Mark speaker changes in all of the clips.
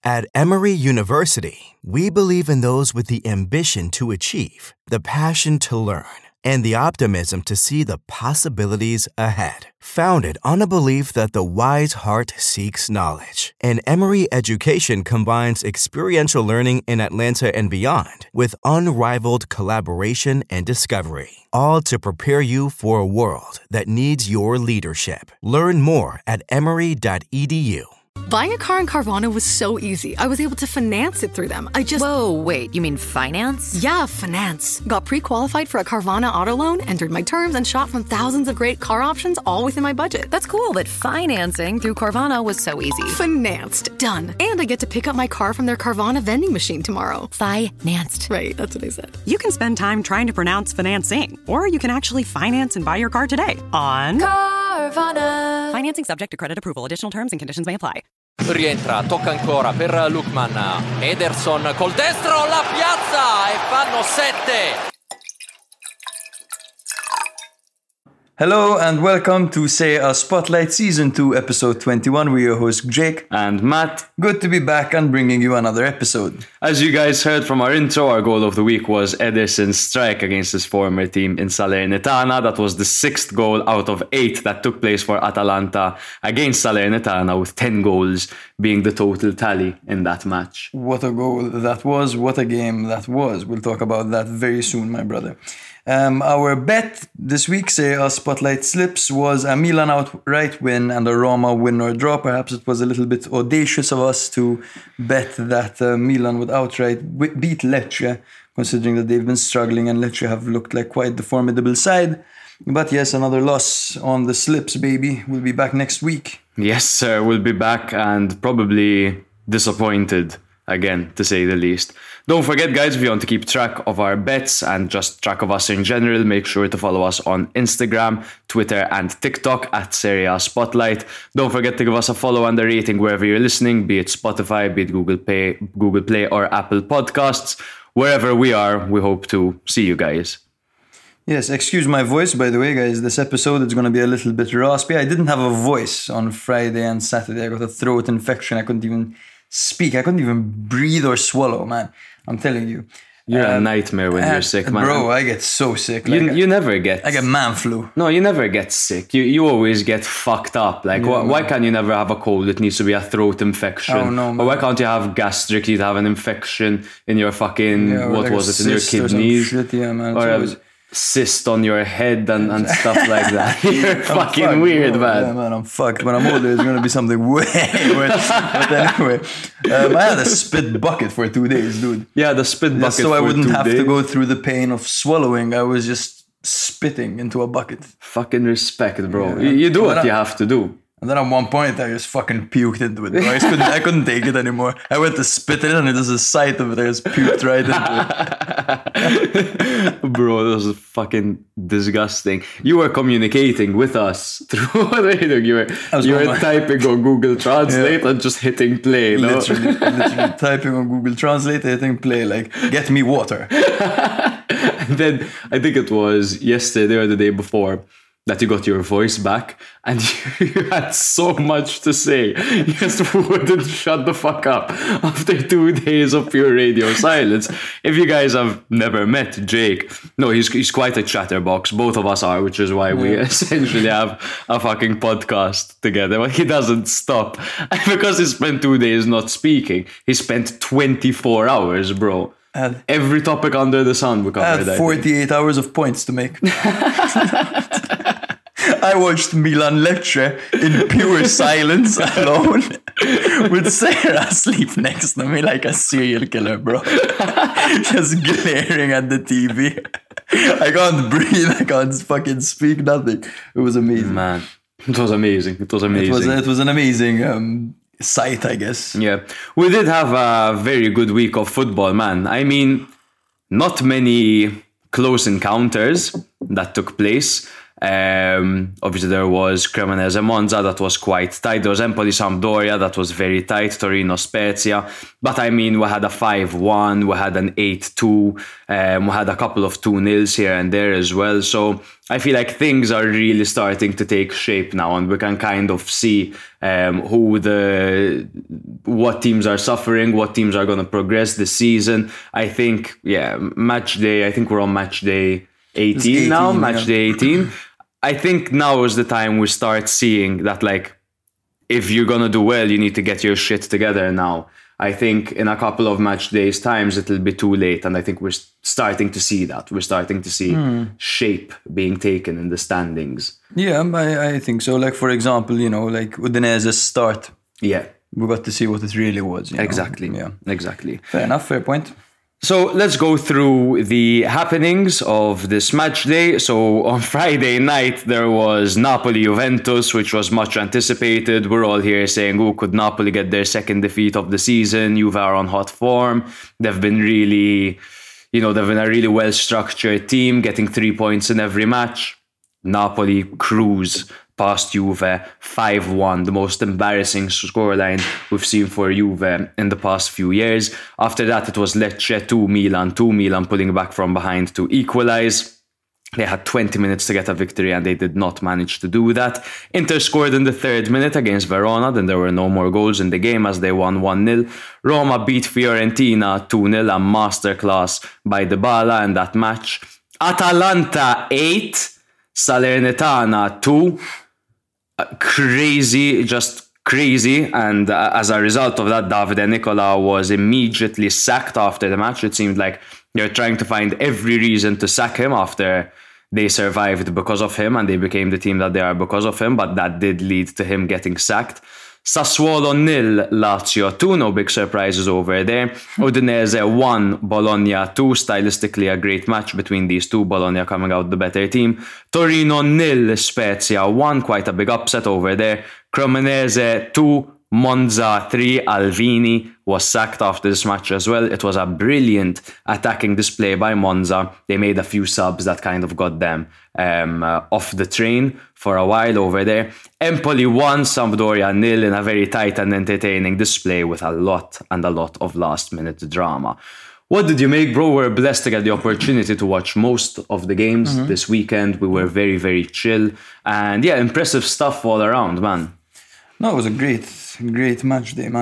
Speaker 1: At Emory University, we believe in those with the ambition to achieve, the passion to learn, and the optimism to see the possibilities ahead. Founded on a belief that the wise heart seeks knowledge, and Emory education combines experiential learning in Atlanta and beyond with unrivaled collaboration and discovery, all to prepare you for a world that needs your leadership. Learn more at emory.edu.
Speaker 2: Buying a car in Carvana was so easy. I was able to finance it through them.
Speaker 3: Whoa, wait, you mean finance?
Speaker 2: Yeah, finance. Got pre-qualified for a Carvana auto loan, entered my terms, and shot from thousands of great car options all within my budget.
Speaker 3: That's cool, but financing through Carvana was so easy.
Speaker 2: Financed. Done. And I get to pick up my car from their Carvana vending machine tomorrow.
Speaker 3: Financed.
Speaker 2: Right, that's what I said.
Speaker 4: You can spend time trying to pronounce financing, or you can actually finance and buy your car today on
Speaker 3: Carvana.
Speaker 4: Financing subject to credit approval. Additional terms and conditions may apply.
Speaker 5: Rientra, tocca ancora per Lookman. Ederson col destro, la piazza e fanno 7.
Speaker 6: Hello and welcome to Say a Spotlight Season 2 episode 21. We're your host Jake
Speaker 7: and Matt.
Speaker 6: Good to be back and bringing you another episode.
Speaker 7: As you guys heard from our intro, our goal of the week was Ederson's strike against his former team in Salernitana. That was the 6th goal out of 8 that took place for Atalanta against Salernitana, with 10 goals being the total tally in that match.
Speaker 6: What a goal that was, what a game that was. We'll talk about that very soon, my brother. Our bet this week, Say a Spotlight Slips, was a Milan outright win and a Roma win or draw. Perhaps it was a little bit audacious of us to bet that Milan would outright beat Lecce, considering that they've been struggling and Lecce have looked like quite the formidable side. But yes, another loss on the slips, baby. We'll be back next week.
Speaker 7: Yes, sir, we'll be back and probably disappointed again, to say the least. Don't forget, guys, if you want to keep track of our bets and just track of us in general, make sure to follow us on Instagram, Twitter, and TikTok at Serie A Spotlight. Don't forget to give us a follow and a rating wherever you're listening, be it Spotify, be it Google Play, or Apple Podcasts. Wherever we are, we hope to see you guys.
Speaker 6: Yes, excuse my voice, by the way, guys. This episode is going to be a little bit raspy. I didn't have a voice on Friday and Saturday. I got a throat infection. I couldn't even speak. I couldn't even breathe or swallow, man. I'm telling you.
Speaker 7: You're a nightmare when you're sick, man.
Speaker 6: Bro, I get so sick.
Speaker 7: You never get...
Speaker 6: I get man flu.
Speaker 7: No, you never get sick. You always get fucked up. Like, why can't you never have a cold? It needs to be a throat infection.
Speaker 6: Oh, no, man.
Speaker 7: Or why can't you have gastric? You'd have an infection in your fucking... what was it? In your kidneys?
Speaker 6: Shit, yeah, man.
Speaker 7: Or a cyst on your head and stuff like that. You're fucking fucked, weird, man.
Speaker 6: Yeah, man, I'm fucked. When I'm older, it's going to be something way worse. But anyway, I had a spit bucket for 2 days, dude.
Speaker 7: Yeah, the spit bucket
Speaker 6: so I wouldn't have
Speaker 7: to
Speaker 6: go through the pain of swallowing. I was just spitting into a bucket.
Speaker 7: Fucking respect, bro. Yeah, you do what you have to do.
Speaker 6: And then at one point, I just fucking puked into it. I couldn't take it anymore. I went to spit it and it was a sight of it. I just puked right into it.
Speaker 7: Bro, that was fucking disgusting. You were communicating with us through what were you doing? You were typing on Google Translate and just hitting play. No?
Speaker 6: Literally typing on Google Translate, hitting play, like, get me water.
Speaker 7: And then I think it was yesterday or the day before that you got your voice back and you had so much to say. You just wouldn't shut the fuck up after 2 days of pure radio silence. If you guys have never met Jake, no, he's quite a chatterbox. Both of us are, which is why we essentially have a fucking podcast together. But he doesn't stop. And because he spent 2 days not speaking, he spent 24 hours, bro. Every topic under the sun we covered.
Speaker 6: I had 48 hours of points to make. I watched Milan Lecce in pure silence alone with Sarah asleep next to me like a serial killer, bro. Just glaring at the TV. I can't breathe. I can't fucking speak, nothing. It was amazing.
Speaker 7: Man, it was amazing. It was amazing.
Speaker 6: It was an amazing sight, I guess.
Speaker 7: Yeah. We did have a very good week of football, man. I mean, not many close encounters that took place. Obviously, there was Cremonese Monza that was quite tight. There was Empoli Sampdoria that was very tight. Torino Spezia. But I mean, we had a 5-1, we had an 8-2, we had a couple of 2-0s here and there as well. So I feel like things are really starting to take shape now, and we can kind of see what teams are suffering, what teams are going to progress this season. I think, match day. I think we're on match day 18 now. Match day 18. I think now is the time we start seeing that, like, if you're going to do well, you need to get your shit together now. I think in a couple of match days' times, it'll be too late. And I think we're starting to see that. We're starting to see shape being taken in the standings.
Speaker 6: Yeah, I think so. Like, for example, like Udinese's start.
Speaker 7: Yeah.
Speaker 6: We got to see what it really was.
Speaker 7: Exactly.
Speaker 6: Yeah.
Speaker 7: Exactly.
Speaker 6: Fair enough. Fair point.
Speaker 7: So let's go through the happenings of this match day. So on Friday night, there was Napoli-Juventus, which was much anticipated. We're all here saying, could Napoli get their second defeat of the season? Juve are on hot form. They've been a really well-structured team, getting 3 points in every match. Napoli cruise past Juve 5-1, the most embarrassing scoreline we've seen for Juve in the past few years. After that, it was Lecce 2, Milan pulling back from behind to equalize. They had 20 minutes to get a victory and they did not manage to do that. Inter scored in the 3rd minute against Verona, then there were no more goals in the game as they won 1-0. Roma beat Fiorentina 2-0, a masterclass by Dybala in that match. Atalanta 8, Salernitana 2. Just crazy, and as a result of that, Davide Nicola was immediately sacked after the match. It seemed like they're trying to find every reason to sack him after they survived because of him and they became the team that they are because of him, but that did lead to him getting sacked. Sassuolo 0, Lazio 2, no big surprises over there. Udinese 1, Bologna 2, stylistically a great match between these two, Bologna coming out the better team. Torino 0, Spezia 1, quite a big upset over there. Cremonese 2, Monza 3, Alvini was sacked after this match as well. It was a brilliant attacking display by Monza. They made a few subs that kind of got them off the train for a while over there. Empoli 1, Sampdoria 0 in a very tight and entertaining display with a lot of last-minute drama. What did you make, bro? We're blessed to get the opportunity to watch most of the games this weekend. We were very, very chill. And yeah, impressive stuff all around, man.
Speaker 6: No, it was a great match day,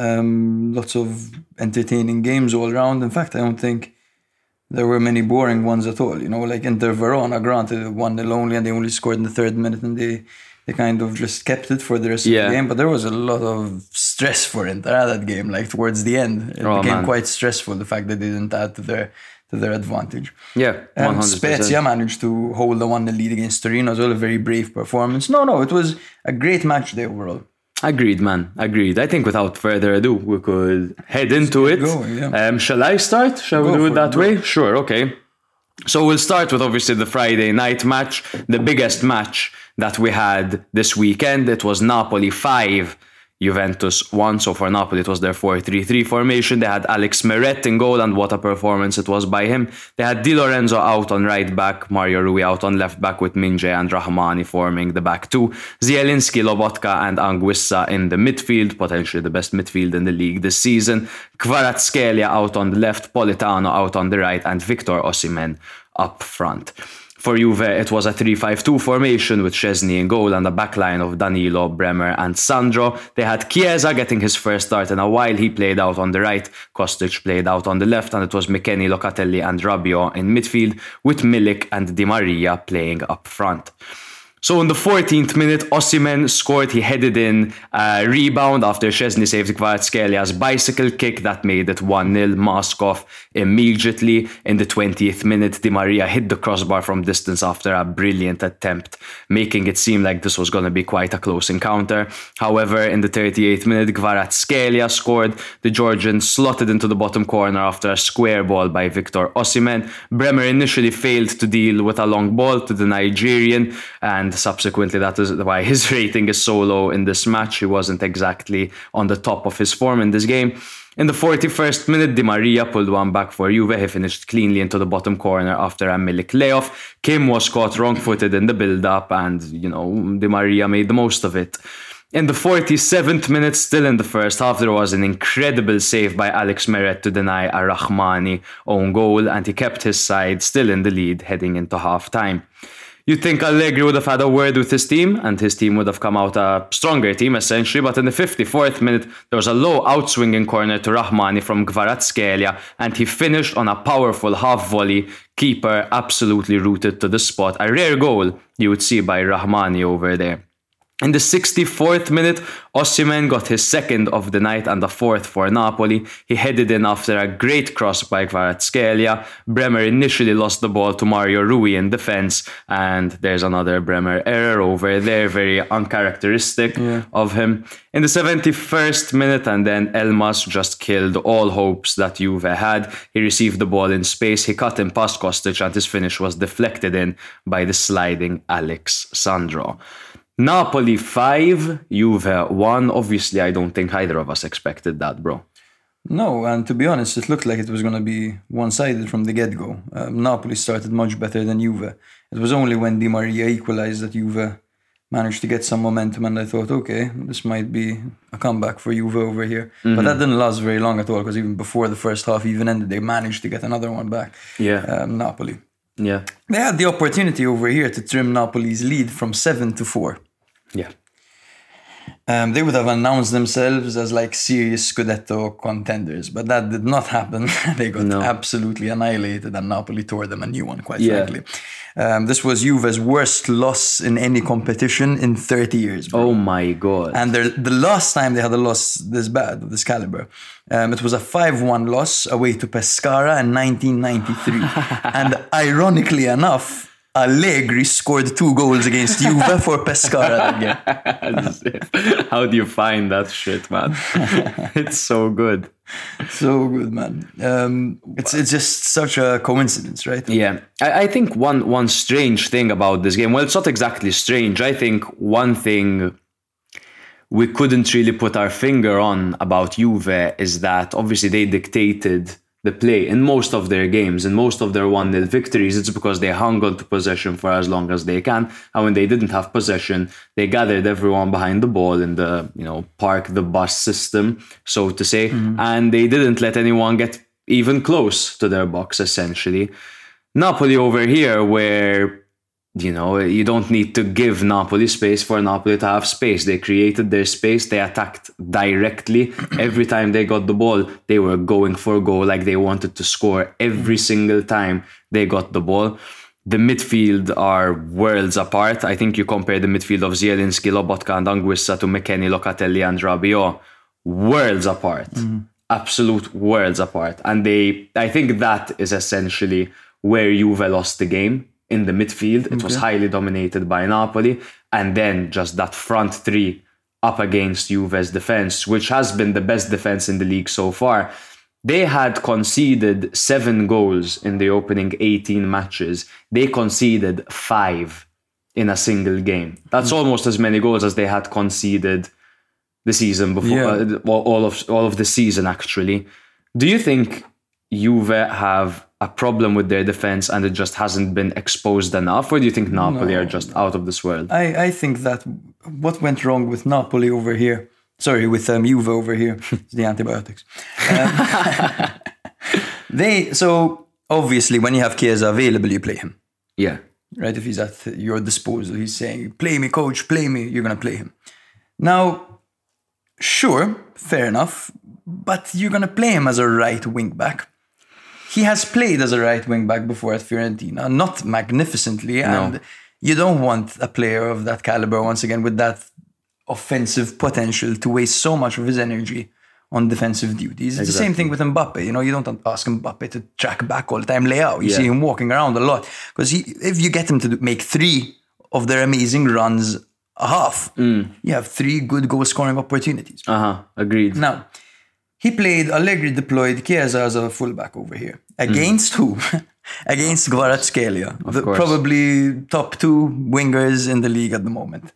Speaker 6: man. Lots of entertaining games all around. In fact, I don't think there were many boring ones at all. Like Inter Verona, granted, 1-0 only, and they only scored in the 3rd minute, and they kind of just kept it for the rest of the game. But there was a lot of stress for Inter that game. Like towards the end, it became quite stressful. The fact that they didn't add to their advantage.
Speaker 7: Yeah, 100%.
Speaker 6: Spezia managed to hold the 1-0 lead against Torino as well. A very brave performance. No, it was a great match day overall.
Speaker 7: Agreed, man. Agreed. I think without further ado, we could head into it. Shall I start? Shall we do it that way? Sure, okay. So we'll start with obviously the Friday night match, the biggest match that we had this weekend. It was Napoli 5, Juventus 1. So for Napoli, it was their 4-3-3 formation. They had Alex Meret in goal, and what a performance it was by him. They had Di Lorenzo out on right back, Mario Rui out on left back, with Minje and Rahmani forming the back two. Zielinski, Lobotka and Anguissa in the midfield, potentially the best midfield in the league this season. Kvaratskhelia out on the left, Politano out on the right, and Victor Osimhen up front. For Juve, it was a 3-5-2 formation with Szczesny in goal and a backline of Danilo, Bremer and Sandro. They had Chiesa getting his first start in a while. He played out on the right, Kostic played out on the left, and it was McKennie, Locatelli and Rabiot in midfield, with Milik and Di Maria playing up front. So in the 14th minute, Osimhen scored. He headed in a rebound after Szczesny saved Kvaratskelia's bicycle kick that made it 1-0. Moskov immediately. In the 20th minute, Di Maria hit the crossbar from distance after a brilliant attempt, making it seem like this was going to be quite a close encounter. However, in the 38th minute, Kvaratskhelia scored. The Georgian slotted into the bottom corner after a square ball by Victor Osimhen. Bremer initially failed to deal with a long ball to the Nigerian, and subsequently that is why his rating is so low in this match. He wasn't exactly on the top of his form in this game. In the 41st minute, Di Maria pulled one back for Juve. He finished cleanly into the bottom corner after a Milik layoff. Kim was caught wrong-footed in the build-up and, Di Maria made the most of it. In the 47th minute, still in the first half, there was an incredible save by Alex Meret to deny a Rahmani own goal, and he kept his side still in the lead heading into half-time. You'd think Allegri would have had a word with his team, and his team would have come out a stronger team, essentially. But in the 54th minute, there was a low outswinging corner to Rahmani from Kvaratskhelia, and he finished on a powerful half volley. Keeper absolutely rooted to the spot. A rare goal you would see by Rahmani over there. In the 64th minute, Osimhen got his second of the night and the fourth for Napoli. He headed in after a great cross by Kvaratskhelia. Bremer initially lost the ball to Mario Rui in defence, and there's another Bremer error over there, very uncharacteristic of him. In the 71st minute, and then Elmas just killed all hopes that Juve had. He received the ball in space, he cut in past Kostic, and his finish was deflected in by the sliding Alex Sandro. Napoli 5, Juve 1. Obviously, I don't think either of us expected that, bro.
Speaker 6: No, and to be honest, it looked like it was going to be one-sided from the get-go. Napoli started much better than Juve. It was only when Di Maria equalised that Juve managed to get some momentum, and I thought, okay, this might be a comeback for Juve over here. Mm-hmm. But that didn't last very long at all, because even before the first half even ended, they managed to get another one back. Napoli.
Speaker 7: Yeah.
Speaker 6: They had the opportunity over here to trim Napoli's lead from 7 to 4.
Speaker 7: Yeah.
Speaker 6: They would have announced themselves as like serious Scudetto contenders, but that did not happen. They got absolutely annihilated, and Napoli tore them a new one, quite frankly. This was Juve's worst loss in any competition in 30 years. Bro.
Speaker 7: Oh my God.
Speaker 6: And the last time they had a loss this bad, of this caliber, it was a 5-1 loss away to Pescara in 1993. And ironically enough, Allegri scored 2 goals against Juve for Pescara that game.
Speaker 7: How do you find that shit, man? It's so good.
Speaker 6: So good, man. It's just such a coincidence, right?
Speaker 7: Yeah. I think one strange thing about this game, well, it's not exactly strange. I think one thing we couldn't really put our finger on about Juve is that obviously they dictated the play in most of their games, in most of their 1-0 victories. It's because they hung on to possession for as long as they can, and when they didn't have possession, they gathered everyone behind the ball in the park the bus system, so to say, and they didn't let anyone get even close to their box, essentially. Napoli over here, where you don't need to give Napoli space for Napoli to have space. They created their space. They attacked directly. Every time they got the ball, they were going for goal, like they wanted to score every single time they got the ball. The midfield are worlds apart. I think you compare the midfield of Zielinski, Lobotka and Anguissa to McKennie, Locatelli and Rabiot. Worlds apart. Absolute worlds apart. And I think that is essentially where Juve lost the game. In the midfield, it was highly dominated by Napoli, and then just that front three up against Juve's defense, which has been the best defense in the league so far. They had conceded 7 goals in the opening 18 matches. They conceded 5 in a single game. That's almost as many goals as they had conceded the season before, all of the season actually. Do you think Juve have a problem with their defense and it just hasn't been exposed enough, or do you think Napoli are just out of this world?
Speaker 6: I think that what went wrong with Napoli over here, with Juve over here, the antibiotics. So obviously when you have Chiesa available, you play him.
Speaker 7: Yeah.
Speaker 6: Right? If he's at your disposal, he's saying, play me, coach, play me, you're going to play him. Now, sure, fair enough, but you're going to play him as a right wing back. He has played as a right wing back before at Fiorentina, not magnificently, and you don't want a player of that caliber, once again, with that offensive potential to waste so much of his energy on defensive duties. It's the same thing with Mbappe. You don't ask Mbappe to track back all the time, lay out. You see him walking around a lot. Because if you get him to make 3 of their amazing runs a half, you have 3 good goal-scoring opportunities.
Speaker 7: Agreed.
Speaker 6: Now, Allegri deployed Chiesa as a fullback over here. Against who? against Kvaratskhelia,
Speaker 7: course.
Speaker 6: probably top 2 wingers in the league at the moment.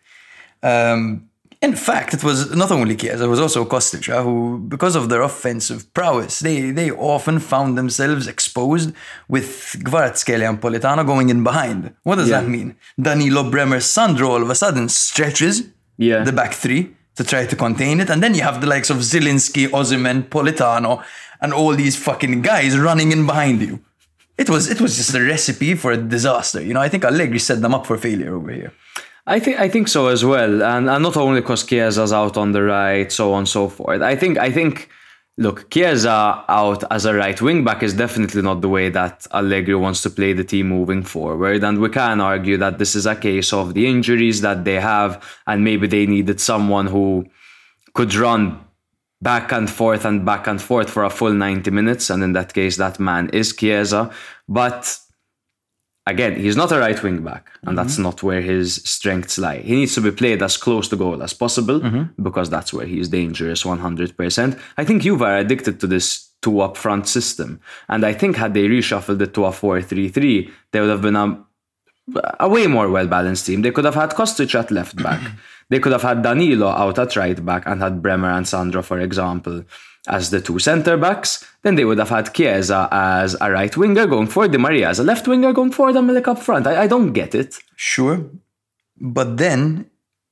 Speaker 6: In fact, it was not only Chiesa, it was also Kostic, who, because of their offensive prowess, they often found themselves exposed with Kvaratskhelia and Politano going in behind. What does that mean? Danilo, Bremer, Sandro all of a sudden stretches the back 3 to try to contain it, and then you have the likes of Zielinski, Osimhen, Politano, and all these fucking guys running in behind you. It was just a recipe for a disaster. I think Allegri set them up for failure over here.
Speaker 7: I think so as well, and not only because Chiesa's out on the right, so on and so forth. I think, look, Chiesa out as a right wing back is definitely not the way that Allegri wants to play the team moving forward, and we can argue that this is a case of the injuries that they have, and maybe they needed someone who could run back and forth for a full 90 minutes, and in that case, that man is Chiesa, but again, he's not a right wing back, and that's not where his strengths lie. He needs to be played as close to goal as possible, because that's where he's dangerous 100%. I think Juve are addicted to this 2 up front system, and I think had they reshuffled it to a 4-3-3, they would have been a way more well-balanced team. They could have had Kostic at left back. They could have had Danilo out at right back and had Bremer and Sandro, for example, as the 2 centre-backs. Then they would have had Chiesa as a right winger going forward, Di Maria as a left winger going forward, and Milik up front. I don't get it.
Speaker 6: Sure. But then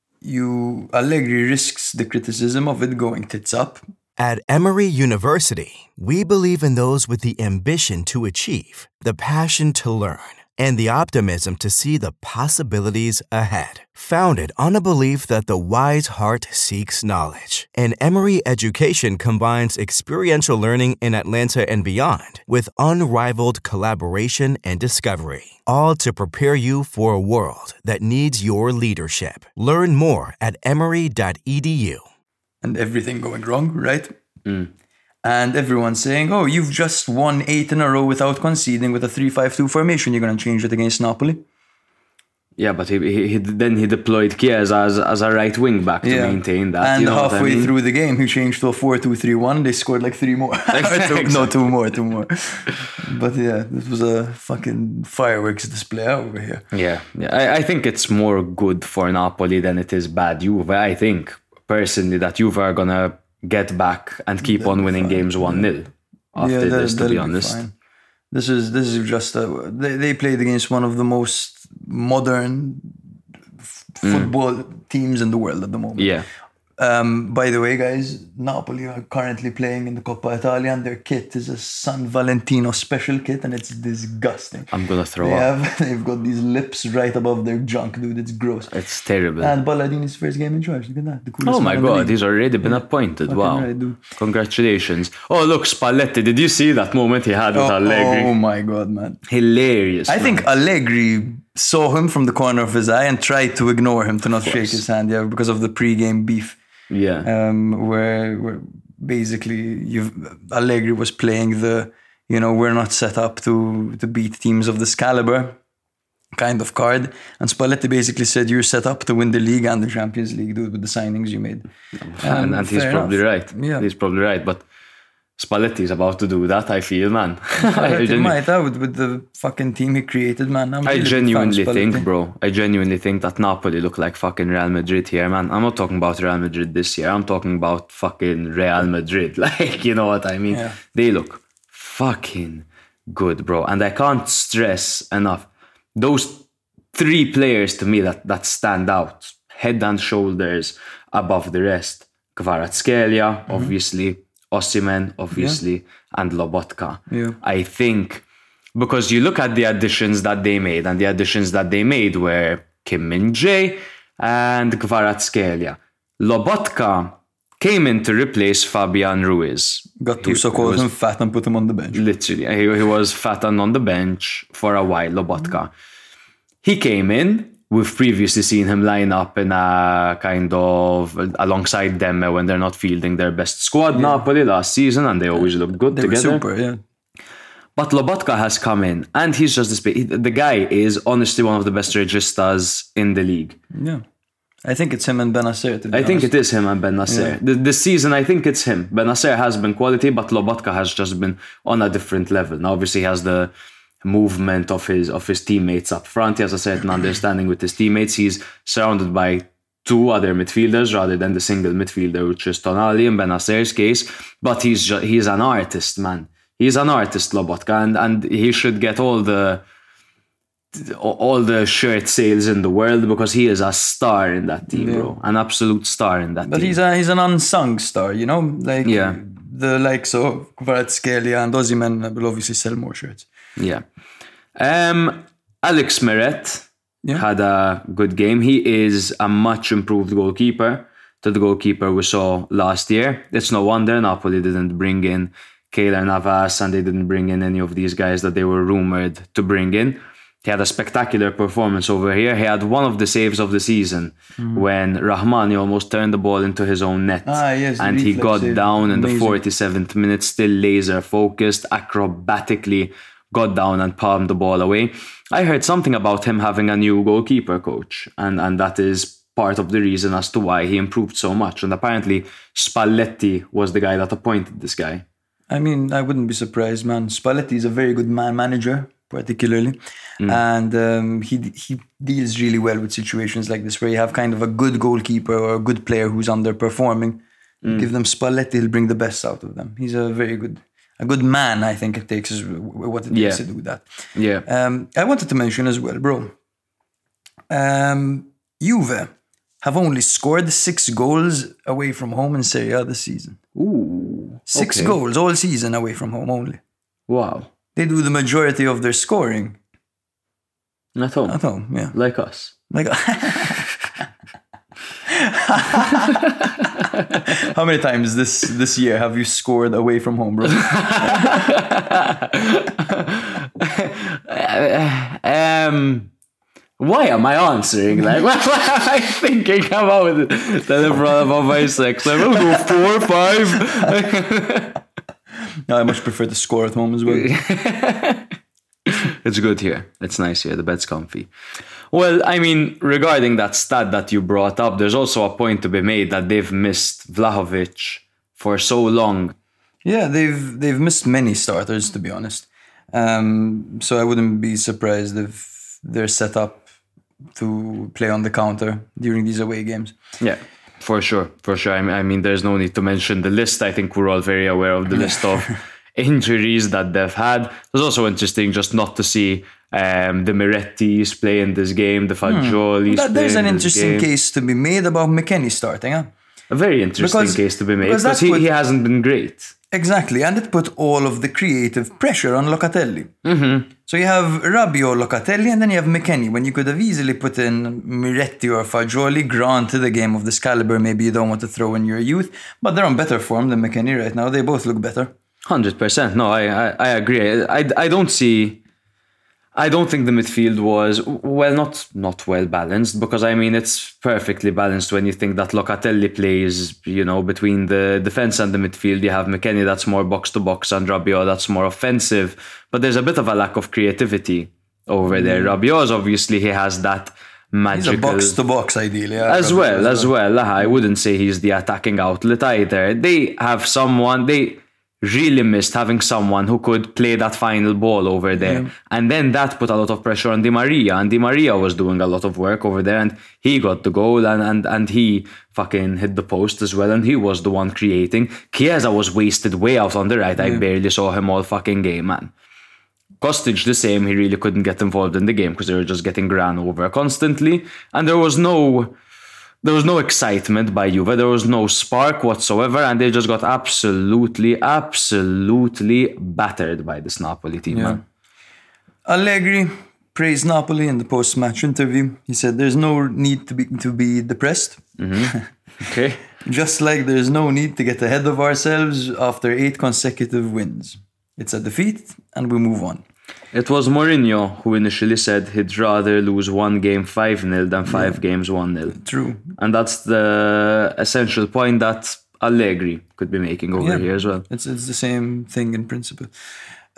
Speaker 6: Allegri risks the criticism of it going tits up.
Speaker 1: At Emory University, we believe in those with the ambition to achieve, the passion to learn, and the optimism to see the possibilities ahead. Founded on a belief that the wise heart seeks knowledge. And Emory Education combines experiential learning in Atlanta and beyond with unrivaled collaboration and discovery. All to prepare you for a world that needs your leadership. Learn more at emory.edu.
Speaker 6: And everything going wrong, right? And everyone's saying, oh, you've just won 8 in a row without conceding with a 3-5-2 formation. You're going to change it against Napoli?
Speaker 7: Yeah, but he deployed Chiesa as a right wing back to maintain that.
Speaker 6: And halfway through the game, he changed to a 4-2-3-1. They scored like 3 more. No, 2 more. But yeah, this was a fucking fireworks display over here.
Speaker 7: Yeah. I think it's more good for Napoli than it is bad Juve. I think, personally, that Juve are going to get back and keep on winning games 1-0 after this, to be honest.
Speaker 6: This is just they played against one of the most modern football teams in the world at the moment.
Speaker 7: Yeah.
Speaker 6: By the way, guys, Napoli are currently playing in the Coppa Italia, and their kit is a San Valentino special kit, and it's disgusting.
Speaker 7: I'm gonna throw up.
Speaker 6: They've got these lips right above their junk, dude. It's gross.
Speaker 7: It's terrible.
Speaker 6: And Balladini's first game in charge. Look at that. The coolest
Speaker 7: oh my
Speaker 6: man in the
Speaker 7: god,
Speaker 6: league.
Speaker 7: he's already been appointed.
Speaker 6: Fucking
Speaker 7: Wow.
Speaker 6: right, dude.
Speaker 7: Congratulations. Oh, look, Spalletti. Did you see that moment he had with Allegri?
Speaker 6: Oh my god, man.
Speaker 7: Hilarious.
Speaker 6: I think Allegri saw him from the corner of his eye and tried to ignore him, to not shake his hand, because of the pre-game beef.
Speaker 7: Yeah.
Speaker 6: Where basically Allegri was playing the, we're not set up to beat teams of this caliber kind of card. And Spalletti basically said, you're set up to win the league and the Champions League, dude, with the signings you made.
Speaker 7: And he's probably right.
Speaker 6: Yeah.
Speaker 7: He's probably right. But Spalletti is about to do that, I feel, man.
Speaker 6: He might with the fucking team he created, man.
Speaker 7: I genuinely think, bro, that Napoli look like fucking Real Madrid here, man. I'm not talking about Real Madrid this year. I'm talking about fucking Real Madrid. Like, you know what I mean?
Speaker 6: Yeah.
Speaker 7: They look fucking good, bro. And I can't stress enough. Those 3 players to me that stand out, head and shoulders above the rest. Kvaratskhelia, obviously. Osimhen, obviously, and Lobotka.
Speaker 6: Yeah.
Speaker 7: I think, because you look at the additions that they made, and the additions that they made were Kim Min-jae and Kvaratskhelia. Lobotka came in to replace Fabian Ruiz.
Speaker 6: Gattuso called him fat and put him on the bench.
Speaker 7: Literally, he was fat and on the bench for a while, Lobotka. He came in. We've previously seen him line up in a kind of alongside Demme when they're not fielding their best squad, Napoli last season, and they always look good
Speaker 6: They
Speaker 7: together.
Speaker 6: were super, yeah.
Speaker 7: But Lobotka has come in, and he's just the guy is honestly one of the best registas in the league.
Speaker 6: Yeah. I think it's him and Benacer, to be
Speaker 7: I think
Speaker 6: honest.
Speaker 7: it is him and Benacer. Yeah. This season, I think it's him. Benacer has been quality, but Lobotka has just been on a different level. Now, obviously, he has the movement of his teammates up front. He has a certain understanding with his teammates. He's surrounded by two other midfielders rather than the single midfielder, which is Tonali in Benasser's case. But he's an artist, man. He's an artist, Lobotka, and he should get all the shirt sales in the world because he is a star in that team, bro. An absolute star in that team.
Speaker 6: But he's an unsung star, you know? Like, the likes of Kvaratskhelia and Osimhen will obviously sell more shirts.
Speaker 7: Yeah. Alex Meret had a good game. He is a much improved goalkeeper to the goalkeeper we saw last year. It's no wonder Napoli didn't bring in Keylor Navas and they didn't bring in any of these guys that they were rumoured to bring in. He had a spectacular performance over here. He had one of the saves of the season when Rahmani almost turned the ball into his own net. And he got down in the 47th minute, still laser focused, acrobatically got down and palmed the ball away. I heard something about him having a new goalkeeper coach, and that is part of the reason as to why he improved so much. And apparently Spalletti was the guy that appointed this guy.
Speaker 6: I mean, I wouldn't be surprised, man. Spalletti is a very good manager, particularly. And he deals really well with situations like this where you have kind of a good goalkeeper or a good player who's underperforming. Give them Spalletti, he'll bring the best out of them. He's a good man, I think it takes what it takes to do that.
Speaker 7: Yeah.
Speaker 6: I wanted to mention as well, bro. Juve have only scored 6 goals away from home in Serie A this season.
Speaker 7: Ooh.
Speaker 6: 6 goals all season away from home only.
Speaker 7: Wow.
Speaker 6: They do the majority of their scoring
Speaker 7: At home.
Speaker 6: at home, yeah.
Speaker 7: Like us.
Speaker 6: Like, how many times this year have you scored away from home, bro?
Speaker 7: Why am I answering? Like, what am I thinking about it? That in front of my sex. Like, we'll go 4 or 5.
Speaker 6: No, I much prefer to score at home as well.
Speaker 7: It's good here. It's nice here. The bed's comfy. Well, I mean, regarding that stat that you brought up, there's also a point to be made that they've missed Vlahovic for so long.
Speaker 6: Yeah, they've missed many starters, to be honest. So I wouldn't be surprised if they're set up to play on the counter during these away games.
Speaker 7: Yeah, for sure. I mean, there's no need to mention the list. I think we're all very aware of the list of injuries that they've had. It was also interesting just not to see the Mirettis play in this game, the Fagiolis.
Speaker 6: There's an interesting case to be made about McKennie starting, huh?
Speaker 7: A very interesting case to be made because he hasn't been great.
Speaker 6: Exactly, and it put all of the creative pressure on Locatelli. So you have Rabiot, Locatelli, and then you have McKennie, when you could have easily put in Miretti or Fagioli. Granted, a game of this caliber, maybe you don't want to throw in your youth, but they're on better form than McKennie right now. They both look better.
Speaker 7: 100%. No, I agree. I don't think the midfield was, well, not well balanced, because I mean, it's perfectly balanced when you think that Locatelli plays, between the defense and the midfield. You have McKennie that's more box to box and Rabiot that's more offensive, but there's a bit of a lack of creativity over there. Rabiot, obviously, he has that magical... He's a
Speaker 6: box to box, ideally. Yeah,
Speaker 7: as well. I wouldn't say he's the attacking outlet either. They have someone... They really missed having someone who could play that final ball over there. Yeah. And then that put a lot of pressure on Di Maria. And Di Maria was doing a lot of work over there. And he got the goal and he fucking hit the post as well. And he was the one creating. Chiesa was wasted way out on the right. Yeah. I barely saw him all fucking game, man. Kostic the same. He really couldn't get involved in the game because they were just getting ran over constantly. And there was no excitement by Juve. There was no spark whatsoever, and they just got absolutely battered by this Napoli team. Yeah. Man.
Speaker 6: Allegri praised Napoli in the post-match interview. He said, "There's no need to be depressed.
Speaker 7: Okay.
Speaker 6: Just like there's no need to get ahead of ourselves after 8 consecutive wins. It's a defeat, and we move on."
Speaker 7: It was Mourinho who initially said he'd rather lose one game 5-0 than 5 games 1-0.
Speaker 6: True.
Speaker 7: And that's the essential point that Allegri could be making over here as well.
Speaker 6: It's the same thing in principle.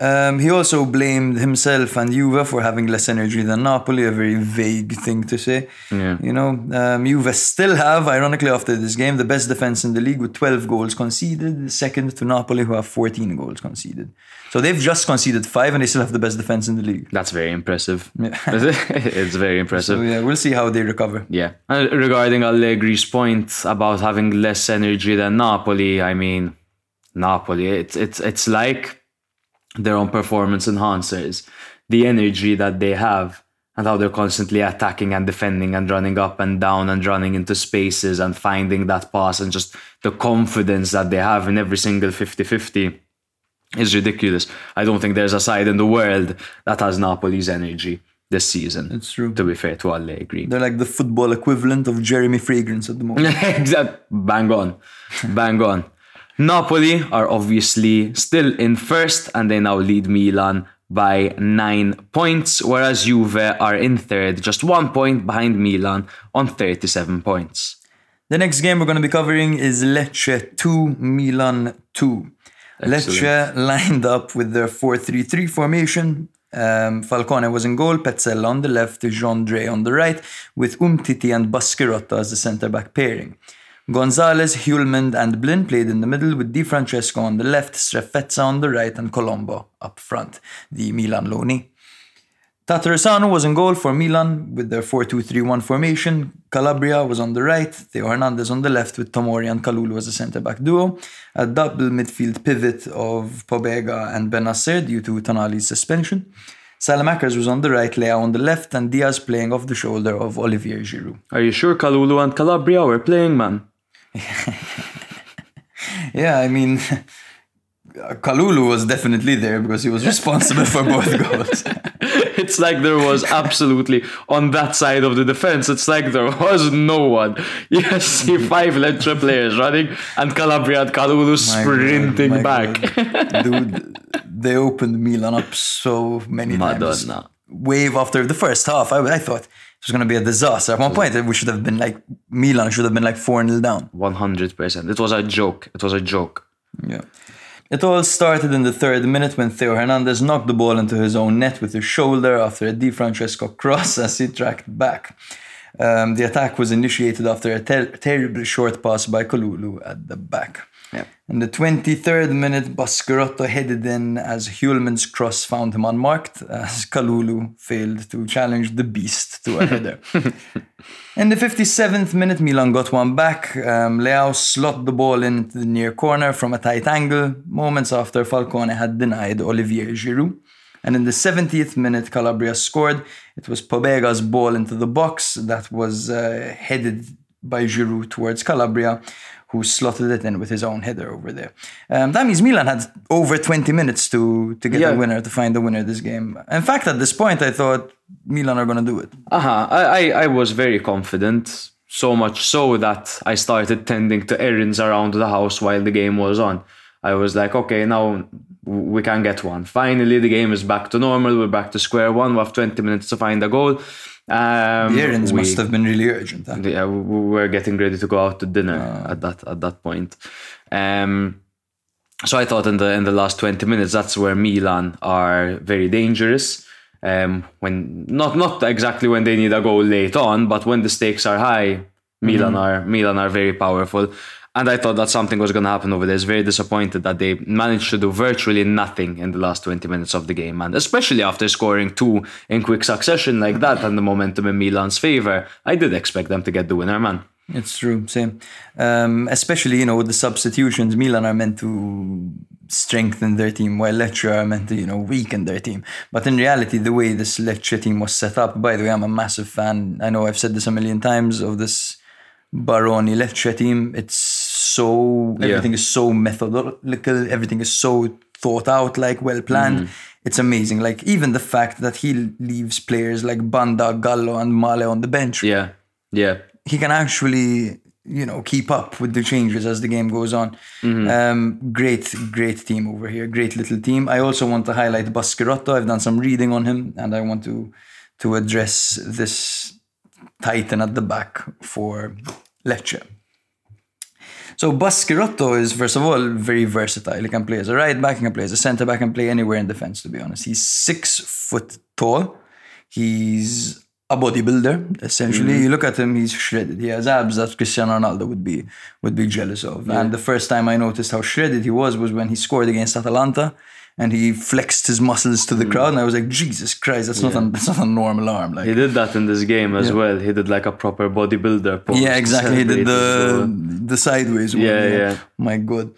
Speaker 6: He also blamed himself and Juve for having less energy than Napoli, a very vague thing to say.
Speaker 7: Yeah.
Speaker 6: Juve still have, ironically after this game, the best defense in the league with 12 goals conceded, second to Napoli who have 14 goals conceded. So they've just conceded 5 and they still have the best defense in the league.
Speaker 7: That's very impressive. Yeah. It's very impressive.
Speaker 6: So yeah, we'll see how they recover.
Speaker 7: Yeah. Regarding Allegri's point about having less energy than Napoli, I mean, Napoli, it's like their own performance enhancers, the energy that they have and how they're constantly attacking and defending and running up and down and running into spaces and finding that pass, and just the confidence that they have in every single 50-50 is ridiculous. I don't think there's a side in the world that has Napoli's energy this season.
Speaker 6: It's true.
Speaker 7: To be fair to Allegri.
Speaker 6: They're like the football equivalent of Jeremy Fragrance at the moment.
Speaker 7: Exactly. Bang on. Bang on. Napoli are obviously still in first and they now lead Milan by 9 points, whereas Juve are in third, just 1 point behind Milan on 37 points.
Speaker 6: The next game we're going to be covering is Lecce 2, Milan 2.
Speaker 7: Excellent.
Speaker 6: Lecce lined up with their 4-3-3 formation. Falcone was in goal, Petzella on the left, Jean-Drey on the right, with Umtiti and Baschirotto as the centre-back pairing. Gonzalez, Hjulmand and Blin played in the middle with Di Francesco on the left, Strefezza on the right and Colombo up front, the Milan loanee. Tatarusanu was in goal for Milan with their 4-2-3-1 formation. Calabria was on the right, Theo Hernandez on the left with Tomori and Kalulu as a centre-back duo. A double midfield pivot of Pobega and Benasser due to Tonali's suspension. Salamakers was on the right, Leao on the left and Diaz playing off the shoulder of Olivier Giroud.
Speaker 7: Are you sure Kalulu and Calabria were playing, man?
Speaker 6: Yeah, I mean, Kalulu was definitely there because he was responsible for both goals.
Speaker 7: It's like there was absolutely, on that side of the defense, it's like there was no one. You see 5 Lecce players running and Calabria and Kalulu sprinting back.
Speaker 6: Dude, they opened Milan up so many times. Wave after the first half, I thought it was going to be a disaster. At one point, we should have been like, Milan should have been like 4-0 down.
Speaker 7: 100%. It was a joke. It was a joke.
Speaker 6: Yeah. It all started in the 3rd minute when Theo Hernandez knocked the ball into his own net with his shoulder after a Di Francesco cross as he tracked back. The attack was initiated after a terrible short pass by Kalulu at the back.
Speaker 7: Yeah.
Speaker 6: In the 23rd minute, Baschirotto headed in as Hjulmand's cross found him unmarked, as Kalulu failed to challenge the beast to a header. In the 57th minute, Milan got one back. Leao slotted the ball into the near corner from a tight angle, moments after Falcone had denied Olivier Giroud. And in the 70th minute, Calabria scored. It was Pobega's ball into the box that was headed by Giroud towards Calabria, who slotted it in with his own header over there. That means Milan had over 20 minutes to get a winner, to find the winner this game. In fact, at this point, I thought Milan are going to do it.
Speaker 7: I was very confident, so much so that I started tending to errands around the house while the game was on. I was like, okay, now we can get one. Finally, the game is back to normal. We're back to square one. We have 20 minutes to find a goal.
Speaker 6: The errands must have been really urgent. Huh?
Speaker 7: Yeah, we were getting ready to go out to dinner at that point. So I thought in the last 20 minutes, that's where Milan are very dangerous. When not exactly when they need a goal late on, but when the stakes are high, Milan are very powerful. And I thought that something was going to happen over there. I was very disappointed that they managed to do virtually nothing in the last 20 minutes of the game. And especially after scoring 2 in quick succession like that and the momentum in Milan's favour, I did expect them to get the winner, man.
Speaker 6: It's true, same. Especially, with the substitutions, Milan are meant to strengthen their team, while Lecce are meant to, weaken their team. But in reality, the way this Lecce team was set up, by the way, I'm a massive fan. I know I've said this a million times of this Baroni Lecce team. Everything is so methodical, everything is so thought out, well planned. It's amazing. Even the fact that he leaves players like Banda, Gallo and Male on the bench.
Speaker 7: Yeah.
Speaker 6: He can actually, keep up with the changes as the game goes on. Great team over here. Great little team. I also want to highlight Baschirotto. I've done some reading on him and I want to address this titan at the back for Lecce. So Baschirotto is, first of all, very versatile. He can play as a right back, he can play as a centre back, and play anywhere in defence, to be honest. He's 6 foot tall. He's a bodybuilder, essentially. You look at him, he's shredded. He has abs that Cristiano Ronaldo would be jealous of. Yeah. And the first time I noticed how shredded he was when he scored against Atalanta. And he flexed his muscles to the crowd, and I was like, Jesus Christ, that's not a normal arm. Like,
Speaker 7: he did that in this game as well. He did like a proper bodybuilder pose.
Speaker 6: Yeah, exactly. He did the sideways one.
Speaker 7: Yeah.
Speaker 6: My God.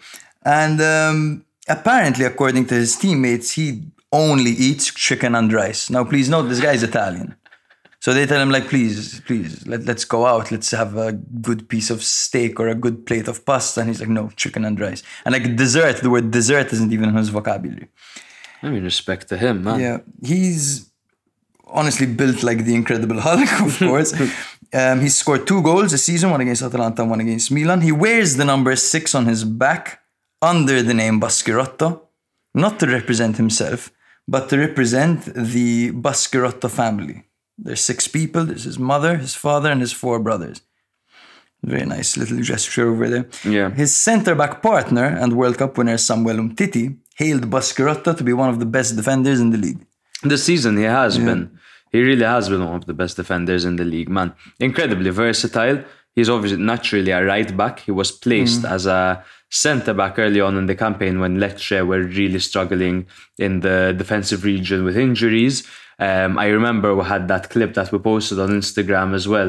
Speaker 6: And apparently, according to his teammates, he only eats chicken and rice. Now, please note, this guy is Italian. So they tell him, like, please, let's go out. Let's have a good piece of steak or a good plate of pasta. And he's like, no, chicken and rice. And like dessert, the word dessert isn't even in his vocabulary.
Speaker 7: I mean, respect to him, man.
Speaker 6: Yeah, he's honestly built like the Incredible Hulk, of course. He scored 2 goals a season, one against Atalanta, one against Milan. He wears the number 6 on his back under the name Baschirotto, not to represent himself, but to represent the Baschirotto family. There's 6 people. There's his mother, his father, and his 4 brothers. Very nice little gesture over there.
Speaker 7: Yeah.
Speaker 6: His centre-back partner and World Cup winner Samuel Umtiti hailed Baschirotto to be one of the best defenders in the league.
Speaker 7: This season he has been. He really has been one of the best defenders in the league, man. Incredibly versatile. He's obviously naturally a right back. He was placed as a centre-back early on in the campaign when Lecce were really struggling in the defensive region with injuries. I remember we had that clip that we posted on Instagram as well,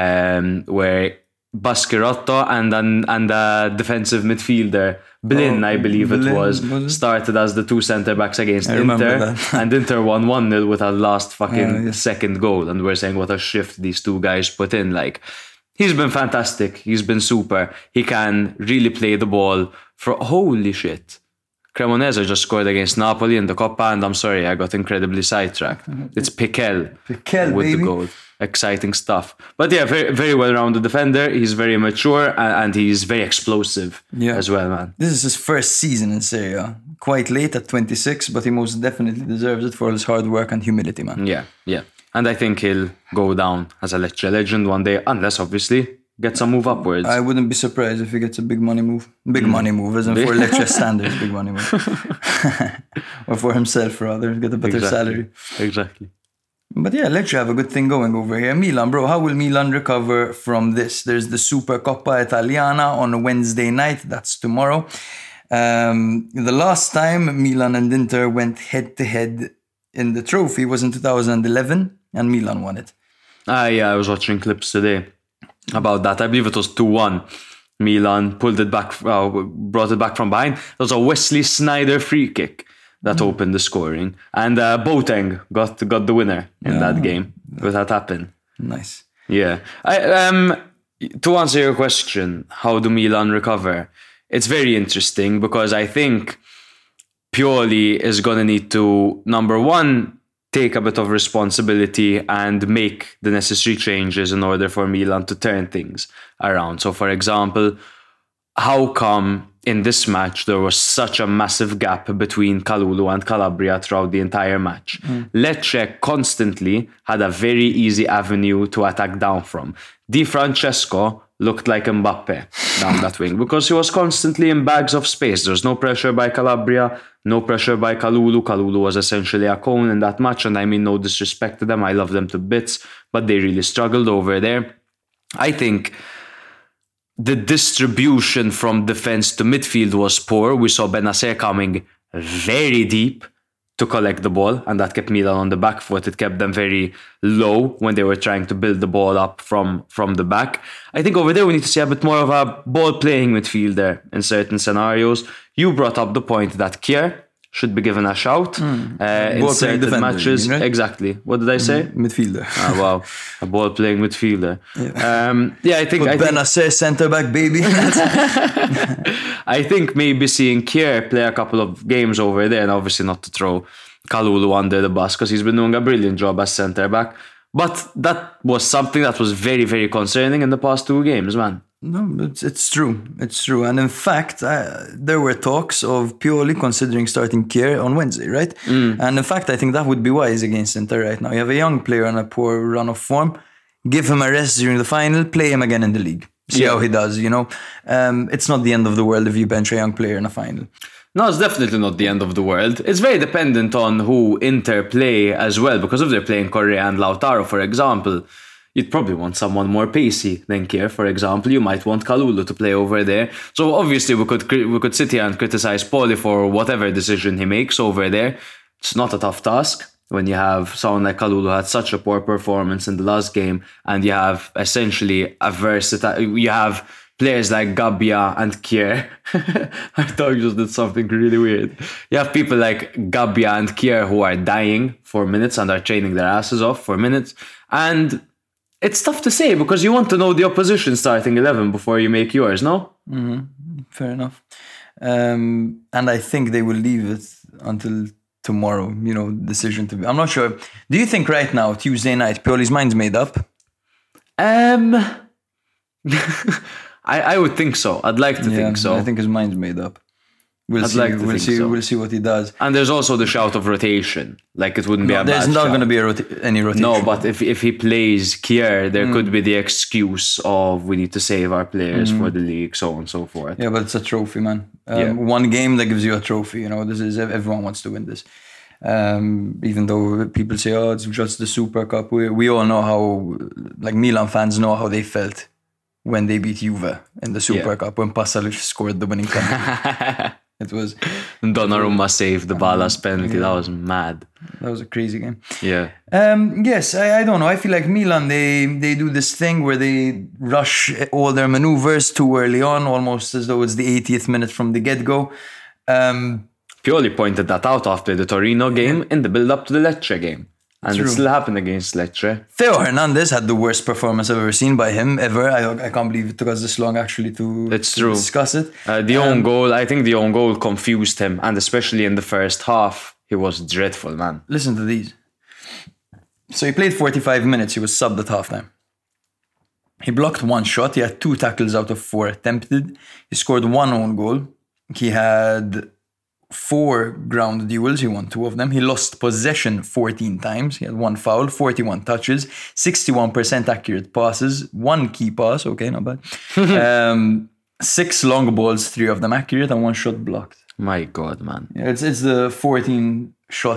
Speaker 7: where Baschirotto and a defensive midfielder, Blin, I believe it was, started as the 2 centre-backs against Inter, and Inter won 1-0 with a last fucking second goal, and we're saying what a shift these 2 guys put in. Like, he's been fantastic, he's been super, he can really play the ball for holy shit. Cremonese just scored against Napoli in the Coppa, and I'm sorry, I got incredibly sidetracked. It's Piquel with
Speaker 6: baby.
Speaker 7: the goal. Exciting stuff. But yeah, very, very well-rounded defender. He's very mature and he's very explosive as well, man.
Speaker 6: This is his first season in Serie A. Quite late at 26, but he most definitely deserves it for his hard work and humility, man.
Speaker 7: Yeah. And I think he'll go down as a Lecce legend one day, unless obviously gets a move upwards.
Speaker 6: I wouldn't be surprised if he gets a big money move. Big money move, as in for Lecce standards, big money move. Or for himself, rather, get a better salary.
Speaker 7: Exactly.
Speaker 6: But yeah, Lecce have a good thing going over here. Milan, bro, how will Milan recover from this? There's the Supercoppa Italiana on Wednesday night. That's tomorrow. The last time Milan and Inter went head-to-head in the trophy was in 2011, and Milan won it.
Speaker 7: Yeah, I was watching clips today about that. I believe it was 2-1. Milan pulled it back, brought it back from behind. There was a Wesley Sneijder free kick that opened the scoring. And Boateng got the winner in that game with that happen.
Speaker 6: Nice.
Speaker 7: Yeah. To answer your question, how do Milan recover? It's very interesting because I think Pioli is going to need to, number one, take a bit of responsibility and make the necessary changes in order for Milan to turn things around. So, for example, how come in this match there was such a massive gap between Kalulu and Calabria throughout the entire match? Lecce constantly had a very easy avenue to attack down from. Di Francesco looked like Mbappe down that wing because he was constantly in bags of space. There's no pressure by Calabria, no pressure by Kalulu. Kalulu was essentially a cone in that match, and I mean no disrespect to them. I love them to bits, but they really struggled over there. I think the distribution from defense to midfield was poor. We saw Benacer coming very deep to collect the ball, and that kept Milan on the back foot. It kept them very low when they were trying to build the ball up from the back. I think over there we need to see a bit more of a ball-playing midfielder in certain scenarios. You brought up the point that Kier should be given a shout in certain matches. Right? Exactly. What did I say?
Speaker 6: Midfielder.
Speaker 7: Oh, wow. A ball-playing midfielder. I think
Speaker 6: Benacer centre-back, baby.
Speaker 7: I think maybe seeing Kier play a couple of games over there, and obviously not to throw Kalulu under the bus because he's been doing a brilliant job as centre-back. But that was something that was very, very concerning in the past 2 games, man.
Speaker 6: No, it's true. It's true. And in fact, there were talks of Pioli considering starting Kier on Wednesday, right? And in fact, I think that would be wise against Inter right now. You have a young player on a poor run of form. Give him a rest during the final. Play him again in the league. See how he does, you know. It's not the end of the world if you bench a young player in a final.
Speaker 7: No, it's definitely not the end of the world. It's very dependent on who Inter play as well, because if they're playing Correa and Lautaro, for example, you'd probably want someone more pacey than Kier, for example. You might want Kalulu to play over there. So obviously we could sit here and criticize Paulie for whatever decision he makes over there. It's not a tough task when you have someone like Kalulu who had such a poor performance in the last game, and you have essentially a versatile... You have players like Gabbia and Kier. Our dog just did something really weird. You have people like Gabbia and Kier who are dying for minutes and are training their asses off for minutes. And it's tough to say because you want to know the opposition starting 11 before you make yours, no?
Speaker 6: Fair enough. And I think they will leave it until tomorrow, you know, decision to be... I'm not sure. Do you think right now, Tuesday night, Pioli's mind's made up?
Speaker 7: I would think so. I'd like to think so.
Speaker 6: I think his mind's made up. We'll see what he does.
Speaker 7: And there's also the shout of rotation. Like it wouldn't be a bad
Speaker 6: There's not going to be any rotation.
Speaker 7: No, but if he plays Kier, there could be the excuse of we need to save our players for the league, so on and so forth.
Speaker 6: Yeah, but it's a trophy, man. One game that gives you a trophy. You know, this is everyone wants to win this. Even though people say, "Oh, it's just the Super Cup," we all know how, like Milan fans know how they felt when they beat Juve in the Super Cup when Pasalic scored the winning penalty. It was
Speaker 7: Donnarumma saved the Ballas penalty. That was mad.
Speaker 6: That was a crazy game.
Speaker 7: Yeah.
Speaker 6: Yes, I don't know. I feel like Milan, they do this thing where they rush all their maneuvers too early on, almost as though it's the 80th minute from the get-go.
Speaker 7: Pioli pointed that out after the Torino game in the build-up to the Lecce game. And it still happened against Lecce.
Speaker 6: Theo Hernandez had the worst performance I've ever seen by him, ever. I can't believe it took us this long actually to discuss it.
Speaker 7: The own goal, I think the own goal confused him. And especially in the first half, he was dreadful, man.
Speaker 6: Listen to these. So he played 45 minutes. He was subbed at halftime. He blocked one shot. He had 2 tackles out of 4 attempted. He scored 1 own goal. He had 4 ground duels, he won 2 of them. He lost possession 14 times. He had 1 foul, 41 touches, 61% accurate passes, 1 key pass, okay, not bad. 6 long balls, 3 of them accurate, and 1 shot blocked.
Speaker 7: My God, man.
Speaker 6: Yeah, it's the 14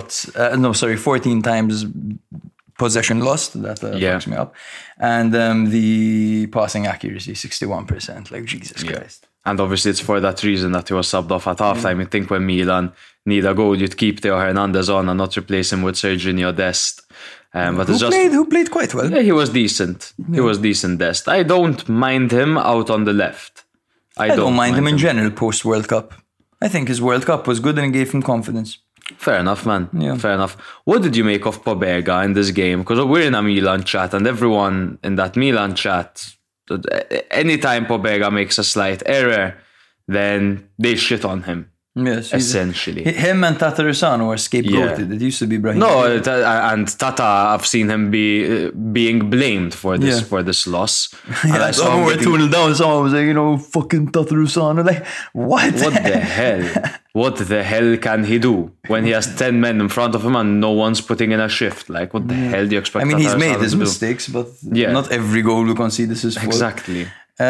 Speaker 6: times possession lost that fucks me up. And the passing accuracy, 61%. Like, Jesus Christ.
Speaker 7: And obviously it's for that reason that he was subbed off at halftime. You think when Milan need a goal, you'd keep Theo Hernandez on and not replace him with Serginho Dest. But
Speaker 6: who played quite well.
Speaker 7: Yeah, he was decent. He was decent, Dest. I don't mind him out on the left. I don't mind him
Speaker 6: in general post-World Cup. I think his World Cup was good and it gave him confidence.
Speaker 7: Fair enough, man.
Speaker 6: Yeah.
Speaker 7: Fair enough. What did you make of Pobega in this game? Because we're in a Milan chat and everyone in that Milan chat... Anytime Pobega makes a slight error, then they shit on him.
Speaker 6: Yes,
Speaker 7: essentially.
Speaker 6: Him and Tata Rusano were scapegoated. Yeah. It used to be Brahim.
Speaker 7: No, and Tata, I've seen him being blamed for this loss.
Speaker 6: Yeah, someone were 2-0 down. Someone was like, fucking Tata Rusano. Like, what?
Speaker 7: What the hell? What the hell can he do when he has 10 men in front of him and no one's putting in a shift? Like, what the hell do you expect?
Speaker 6: I mean, he's made his mistakes, but not every goal we concede is his fault.
Speaker 7: Exactly.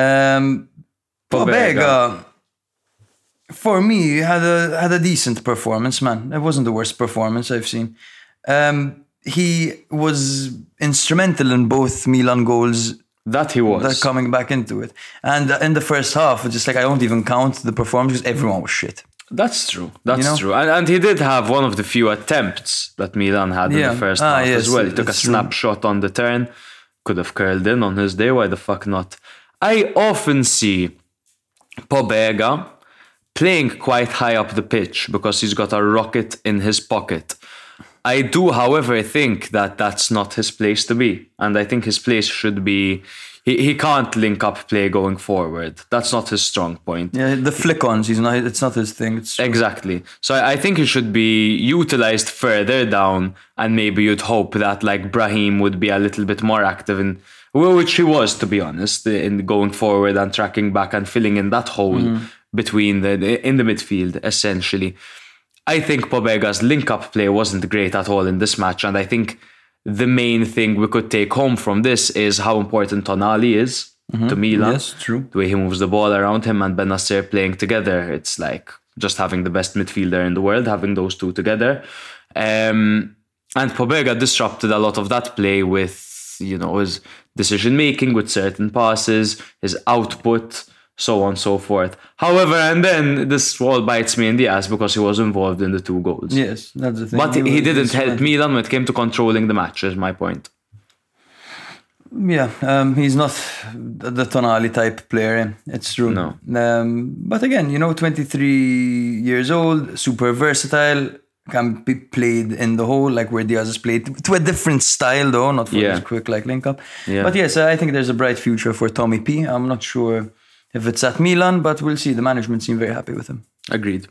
Speaker 6: Pobega, for me, had a decent performance, man. It wasn't the worst performance I've seen. He was instrumental in both Milan goals.
Speaker 7: That he was.
Speaker 6: They're coming back into it. And in the first half, it's just like I don't even count the performance because everyone was shit.
Speaker 7: That's true. That's true. And he did have one of the few attempts that Milan had in the first half as well. He took a snapshot on the turn. Could have curled in on his day. Why the fuck not? I often see Pobega playing quite high up the pitch because he's got a rocket in his pocket. I do, however, think that that's not his place to be. And I think his place should be... He can't link up play going forward. That's not his strong point.
Speaker 6: Yeah, the flick-ons, it's not his thing.
Speaker 7: Exactly. So I think he should be utilised further down, and maybe you'd hope that like Brahim would be a little bit more active in... Which he was, to be honest, in going forward and tracking back and filling in that hole between in the midfield, essentially. I think Pobega's link-up play wasn't great at all in this match, and I think the main thing we could take home from this is how important Tonali is. to Milan.
Speaker 6: Yes, true.
Speaker 7: The way he moves the ball around him and Benacer playing together, it's like just having the best midfielder in the world, having those two together. And Pobega disrupted a lot of that play with, his decision making, with certain passes, his output, so on and so forth. However, and then this all bites me in the ass because he was involved in the 2 goals.
Speaker 6: Yes, that's the thing.
Speaker 7: But he didn't help Milan when it came to controlling the match, is my point.
Speaker 6: Yeah, he's not the Tonali type player. It's true.
Speaker 7: No.
Speaker 6: But again, 23 years old, super versatile, can be played in the hole like where Diaz has played, to a different style though, not for this quick link up.
Speaker 7: Yeah.
Speaker 6: But yes, I think there's a bright future for Tommy P. I'm not sure if it's at Milan, but we'll see. The management seem very happy with him.
Speaker 7: Agreed.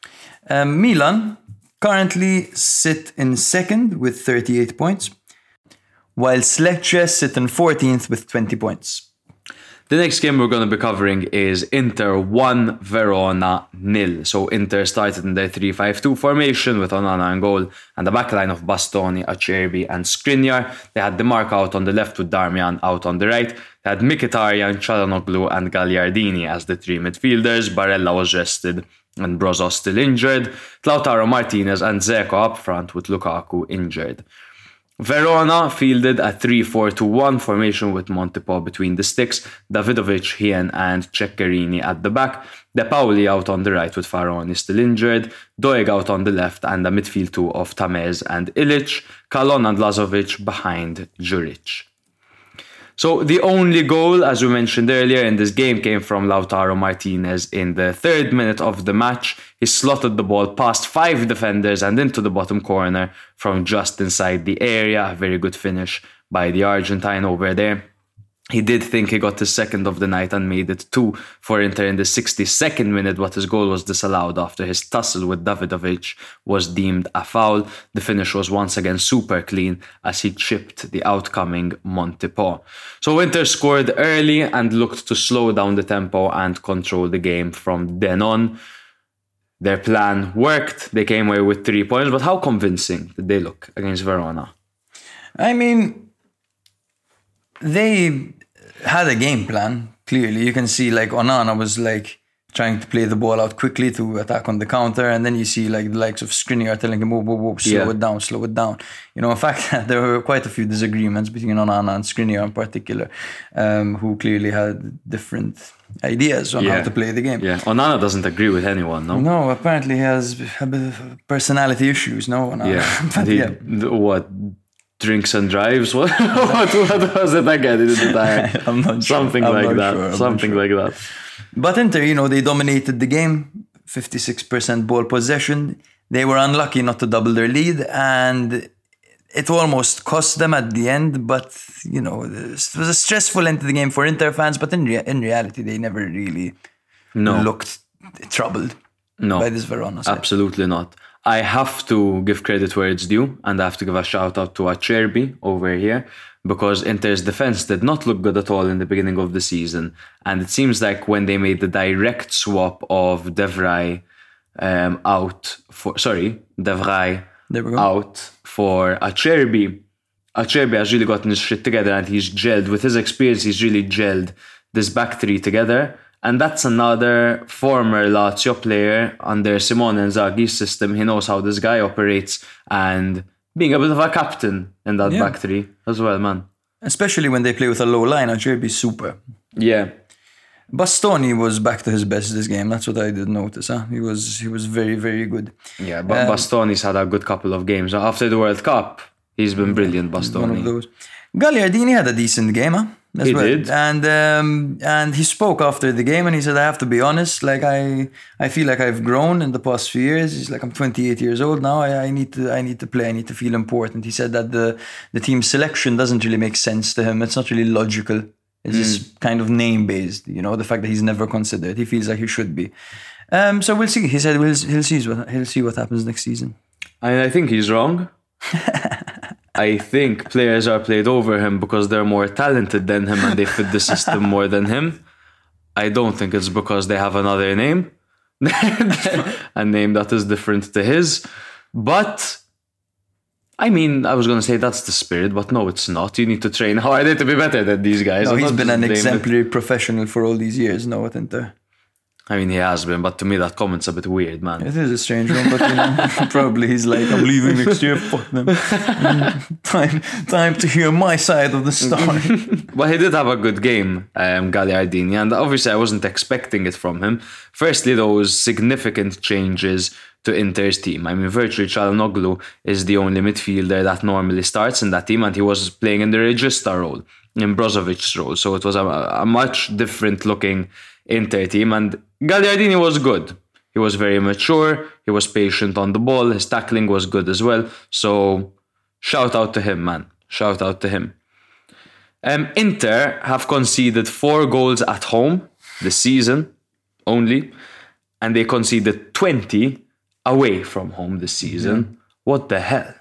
Speaker 6: Milan currently sit in second with 38 points, while Lecce sit in 14th with 20 points.
Speaker 7: The next game we're going to be covering is Inter 1, Verona 0. So Inter started in their 3-5-2 formation with Onana in goal and the backline of Bastoni, Acerbi and Skriniar. They had Demarco out on the left with Darmian out on the right. They had Mkhitaryan, Çalhanoğlu and Gagliardini as the 3 midfielders. Barella was rested and Brozo's still injured. Lautaro Martinez and Dzeko up front with Lukaku injured. Verona fielded a 3-4-2-1 formation with Montepò between the sticks, Davidovic, Hien and Ceccherini at the back, De Pauli out on the right with Faraoni still injured, Doeg out on the left and a midfield 2 of Tamez and Ilic, Kalon and Lazovic behind Juric. So the only goal, as we mentioned earlier, in this game came from Lautaro Martinez in the 3rd minute of the match. He slotted the ball past 5 defenders and into the bottom corner from just inside the area. A very good finish by the Argentine over there. He did think he got his 2nd of the night and made it 2 for Inter in the 62nd minute, but his goal was disallowed after his tussle with Davidovic was deemed a foul. The finish was once again super clean as he chipped the outcoming Montepò. So Inter scored early and looked to slow down the tempo and control the game from then on. Their plan worked. They came away with 3 points, but how convincing did they look against Verona?
Speaker 6: I mean, they had a game plan, clearly. You can see like Onana was like trying to play the ball out quickly to attack on the counter, and then you see like the likes of Skriniar telling him, slow it down. In fact, there were quite a few disagreements between Onana and Skriniar in particular, who clearly had different ideas on how to play the game.
Speaker 7: Yeah, Onana doesn't agree with anyone, no?
Speaker 6: No, apparently he has a bit of personality issues, no? Onana.
Speaker 7: Yeah, what? Drinks and drives? What was it again?
Speaker 6: I'm not sure.
Speaker 7: Something like that. But
Speaker 6: Inter, they dominated the game. 56% ball possession. They were unlucky not to double their lead, and it almost cost them at the end. But it was a stressful end to the game for Inter fans. But in reality, they never really looked troubled by this Verona side.
Speaker 7: Absolutely not. I have to give credit where it's due, and I have to give a shout out to Acerbi over here, because Inter's defense did not look good at all in the beginning of the season. And it seems like when they made the direct swap of De Vrij out for Acerbi, Acerbi has really gotten his shit together, and he's gelled. With his experience, he's really gelled this back 3 together. And that's another former Lazio player under Simone Inzaghi's system. He knows how this guy operates, and being a bit of a captain in that back 3 as well, man.
Speaker 6: Especially when they play with a low line, Acerbi's super.
Speaker 7: Yeah.
Speaker 6: Bastoni was back to his best this game. That's what I did notice. He was very, very good.
Speaker 7: Yeah, but Bastoni's had a good couple of games. After the World Cup, he's been brilliant, Bastoni.
Speaker 6: One of those. Gagliardini had a decent game,
Speaker 7: He did.
Speaker 6: And he spoke after the game and he said, I have to be honest, like I feel like I've grown in the past few years. He's like, I'm 28 years old now. I need to play. I need to feel important. He said that the team selection doesn't really make sense to him. It's not really logical. It's just kind of name-based, the fact that he's never considered. He feels like he should be. So we'll see. He said he'll see what happens next season.
Speaker 7: I think he's wrong. I think players are played over him because they're more talented than him and they fit the system more than him. I don't think it's because they have another name, a name that is different to his. But I mean, I was going to say that's the spirit, but no, it's not. You need to train harder to be better than these guys.
Speaker 6: No,
Speaker 7: I'm
Speaker 6: he's
Speaker 7: not
Speaker 6: been
Speaker 7: just
Speaker 6: an
Speaker 7: blaming
Speaker 6: exemplary professional for all these years now at Inter.
Speaker 7: I mean, he has been, but to me that comment's a bit weird, man.
Speaker 6: It is a strange one, but probably he's like, I'm leaving next year, fuck them. Time to hear my side of the story.
Speaker 7: Well, he did have a good game, Gagliardini, and obviously I wasn't expecting it from him. Firstly, those significant changes to Inter's team. I mean, virtually Çalhanoğlu is the only midfielder that normally starts in that team, and he was playing in the Regista role, in Brozovic's role, so it was a much different looking Inter team, and Gagliardini was good. He was very mature, he was patient on the ball, his tackling was good as well, so shout out to him, man. Shout out to him. Inter have conceded 4 goals at home this season only, and they conceded 20 away from home this season. What the hell?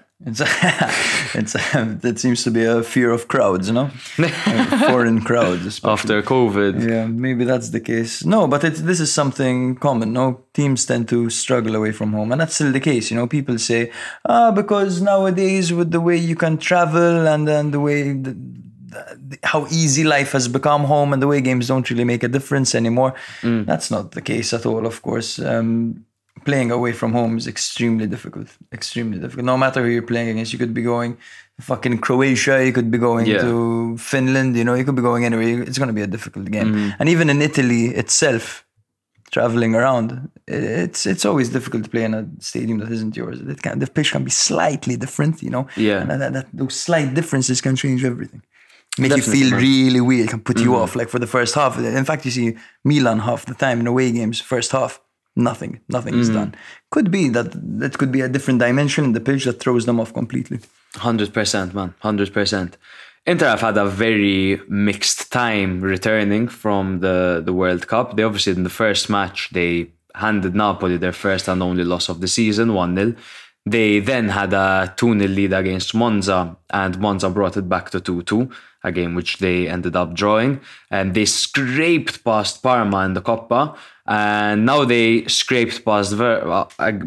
Speaker 6: That seems to be a fear of crowds, you know? Foreign crowds, especially.
Speaker 7: After COVID.
Speaker 6: Yeah, maybe that's the case. No, but this is something common. No, teams tend to struggle away from home, and that's still the case. You know, people say, because nowadays with the way you can travel and then the way how easy life has become home and the way games don't really make a difference anymore. That's not the case at all, of course. Playing away from home is extremely difficult. Extremely difficult. No matter who you're playing against, you could be going to fucking Croatia, you could be going to Finland, you know, you could be going anywhere. It's going to be a difficult game. And even in Italy itself, traveling around, it's always difficult to play in a stadium that isn't yours. The pitch can be slightly different, you know.
Speaker 7: Yeah.
Speaker 6: And those slight differences can change everything. Make
Speaker 7: Definitely,
Speaker 6: you feel
Speaker 7: man.
Speaker 6: really weird, can put you off. Like for the first half. In fact, you see Milan half the time in away games, first half. Nothing is done. Could be that could be a different dimension in the pitch that throws them off completely.
Speaker 7: 100%, man. 100%. Inter have had a very mixed time returning from the World Cup. They obviously, in the first match, they handed Napoli their first and only loss of the season, 1-0. They then had a 2-0 lead against Monza, and Monza brought it back to 2-2, a game which they ended up drawing. And they scraped past Parma in the Coppa, and now they scraped past Verona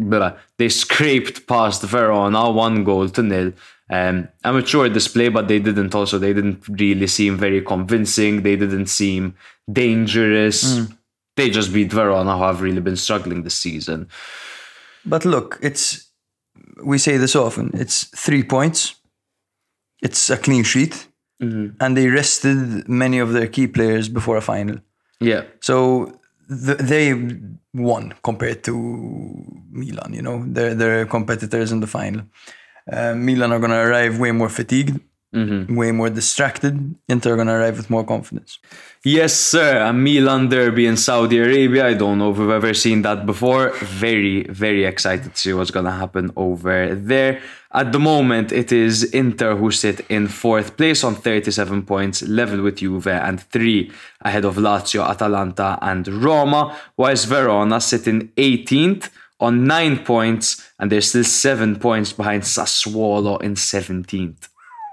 Speaker 7: 1-0. A mature display, but they didn't really seem very convincing. They didn't seem dangerous. They just beat Verona, who have really been struggling this season.
Speaker 6: But look, we say this often, it's 3 points, it's a clean sheet, and they rested many of their key players before a final.
Speaker 7: Yeah.
Speaker 6: So they won compared to Milan, you know, they're competitors in the final. Milan are going to arrive way more fatigued, way more distracted. Inter are going to arrive with more confidence.
Speaker 7: Yes, sir. A Milan derby in Saudi Arabia. I don't know if we've ever seen that before. Very, very excited to see what's going to happen over there. At the moment, it is Inter who sit in 4th place on 37 points, level with Juve, and 3 ahead of Lazio, Atalanta and Roma, whilst Verona sit in 18th on 9 points, and they're still 7 points behind Sassuolo in 17th.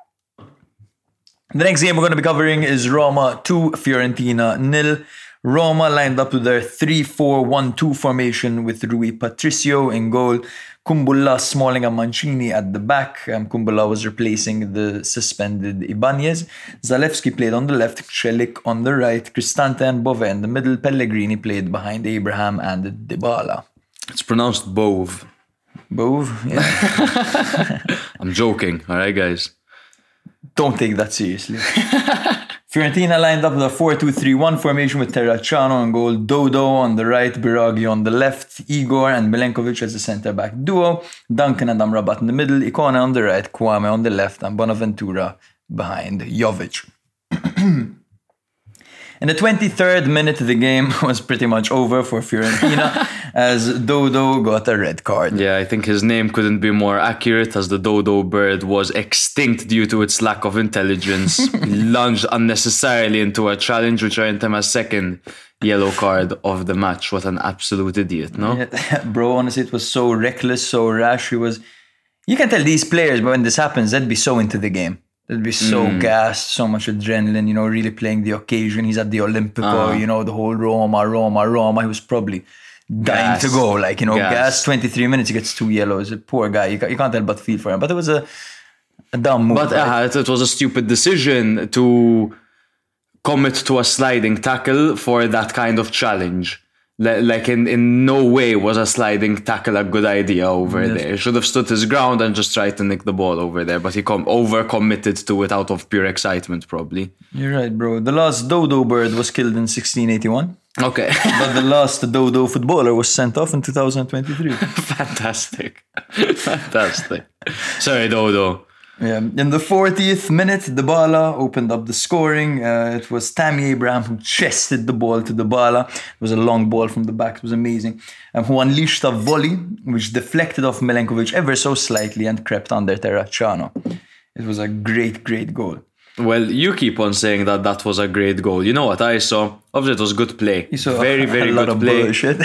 Speaker 6: The next game we're going to be covering is Roma 2, Fiorentina 0. Roma lined up to their 3-4-1-2 formation with Rui Patricio in goal, Kumbulla, Smalling and Mancini at the back. Kumbulla was replacing the suspended Ibanez. Zalewski played on the left, Celik on the right, Cristante and Bove in the middle. Pellegrini played behind Abraham and Dybala.
Speaker 7: It's pronounced Bove.
Speaker 6: Bove? Yeah.
Speaker 7: I'm joking, alright guys?
Speaker 6: Don't take that seriously. Fiorentina lined up with a 4-2-3-1 formation with Terracciano on goal, Dodo on the right, Biraghi on the left, Igor and Milenkovic as the centre-back duo, Duncan and Amrabat in the middle, Ikone on the right, Kwame on the left, and Bonaventura behind Jovic. In the 23rd minute, the game was pretty much over for Fiorentina as Dodo got a red card.
Speaker 7: Yeah, I think his name couldn't be more accurate, as the dodo bird was extinct due to its lack of intelligence. He lunged unnecessarily into a challenge, which earned him a second yellow card of the match. What an absolute idiot, no?
Speaker 6: Yeah, bro, honestly, it was so reckless, so rash. You can tell these players, but when this happens, they'd be so into the game. They'd be so gassed, so much adrenaline, you know, really playing the occasion. He's at the Olimpico, you know, the whole Roma. He was probably dying to go. Like,
Speaker 7: Gas.
Speaker 6: Gas 23 minutes, he gets 2 yellows. Poor guy. You can't help but feel for him. But it was a dumb move.
Speaker 7: But it was a stupid decision to commit to a sliding tackle for that kind of challenge. Like in no way was a sliding tackle a good idea over there. He should have stood his ground and just tried to nick the ball over there, but he over-committed to it out of pure excitement, probably.
Speaker 6: You're right, bro. The last dodo bird was killed in 1681.
Speaker 7: Okay.
Speaker 6: But the last dodo footballer was sent off in 2023.
Speaker 7: Fantastic. Sorry, Dodo.
Speaker 6: Yeah. In the 40th minute, Dybala opened up the scoring. It was Tammy Abraham who chested the ball to Dybala. It was a long ball from the back. It was amazing. Who unleashed a volley, which deflected off Milenkovic ever so slightly and crept under Terracciano. It was a great, great goal.
Speaker 7: Well, you keep on saying that was a great goal. You know what I saw? Obviously, it was good play.
Speaker 6: You saw
Speaker 7: very, very
Speaker 6: a lot
Speaker 7: good
Speaker 6: of
Speaker 7: play.
Speaker 6: bullshit.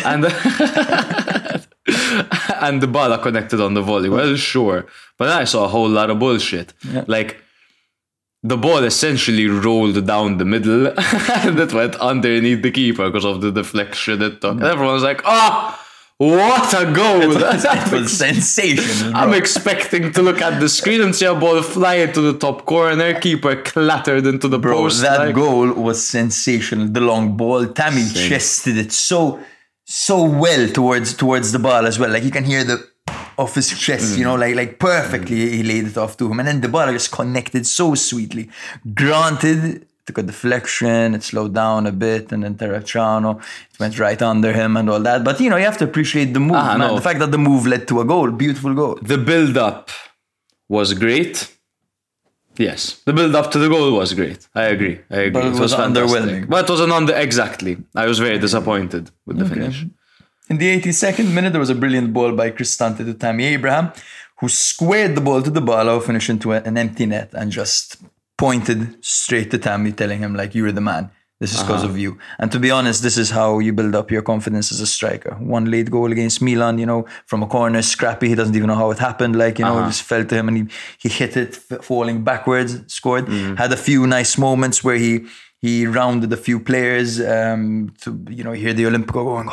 Speaker 7: And the ball connected on the volley. Well, sure. But then I saw a whole lot of bullshit.
Speaker 6: Yeah.
Speaker 7: Like, the ball essentially rolled down the middle and it went underneath the keeper because of the deflection it took. And everyone was like, what a goal!
Speaker 6: It was sensational, bro.
Speaker 7: I'm expecting to look at the screen and see a ball fly into the top corner. Keeper clattered into the post.
Speaker 6: That goal was sensational. The long ball. Tammy chested it so well towards the ball as well. Like, you can hear the off his chest, like perfectly he laid it off to him. And then the ball just connected so sweetly. Granted, took a deflection, it slowed down a bit, and then Terracciano, it went right under him and all that. But, you have to appreciate the move, man.
Speaker 7: No.
Speaker 6: The fact that the move led to a goal, beautiful goal.
Speaker 7: The build-up was great. Yes, the build-up to the goal was great. I agree.
Speaker 6: But it was
Speaker 7: fantastic.
Speaker 6: underwhelming.
Speaker 7: But it was exactly. I was very disappointed with the finish.
Speaker 6: In the 82nd minute, there was a brilliant ball by Cristante to Tammy Abraham, who squared the ball to Dybala, who finished into an empty net and just pointed straight to Tammy, telling him, like, you're the man. This is because of you. And to be honest, this is how you build up your confidence as a striker. One late goal against Milan, from a corner, scrappy. He doesn't even know how it happened. Like, it just fell to him and he hit it, falling backwards, scored. Had a few nice moments where he rounded a few players to, hear the Olimpico going,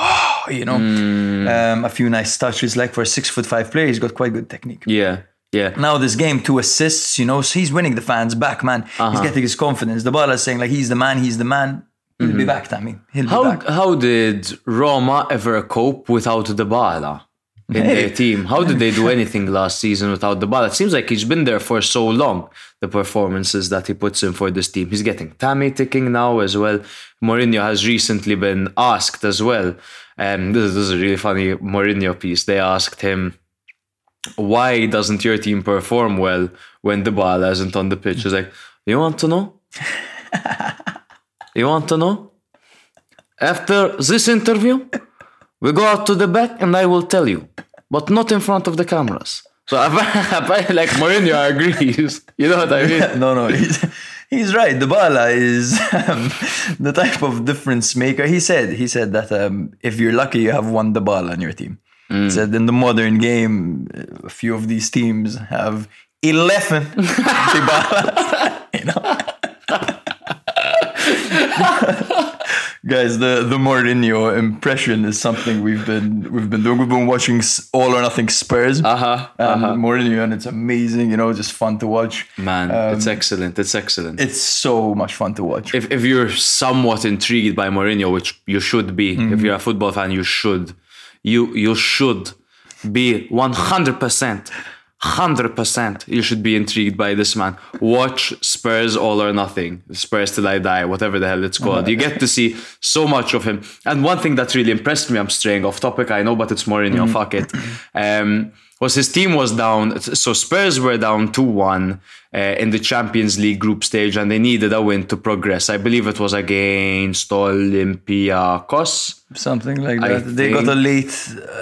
Speaker 6: a few nice touches. Like, for a 6'5" player, he's got quite good technique.
Speaker 7: Yeah.
Speaker 6: Now this game, 2 assists, so he's winning the fans back, man. He's getting his confidence. Dybala is saying, like, he's the man. He'll be back, Tammy. He'll be back.
Speaker 7: How did Roma ever cope without Dybala in their team? How did they do anything last season without Dybala? It seems like he's been there for so long, the performances that he puts in for this team. He's getting Tammy ticking now as well. Mourinho has recently been asked as well. This is a really funny Mourinho piece. They asked him, why doesn't your team perform well when Dybala isn't on the pitch? He's like, you want to know? You want to know? After this interview, we go out to the back and I will tell you, but not in front of the cameras. So apparently, like, Mourinho agrees. You know what I mean?
Speaker 6: No, he's right. Dybala is the type of difference maker. He said that if you're lucky, you have one Dybala on your team. He said in the modern game, a few of these teams have 11 Dybalas. Guys, the Mourinho impression is something we've been doing. We've been watching All or Nothing Spurs. Mourinho, and it's amazing. Just fun to watch.
Speaker 7: Man, it's excellent.
Speaker 6: It's so much fun to watch.
Speaker 7: If you're somewhat intrigued by Mourinho, which you should be, if you're a football fan, you should. You should be 100%. You should be intrigued by this man. Watch Spurs All or Nothing. Spurs Till I Die, whatever the hell it's called. You get to see so much of him. And one thing that really impressed me, I'm straying off topic, I know, but it's Mourinho, fuck it. Was his team was down. So Spurs were down 2-1 in the Champions League group stage, and they needed a win to progress. I believe it was against Olympiacos.
Speaker 6: Something like that. They got a late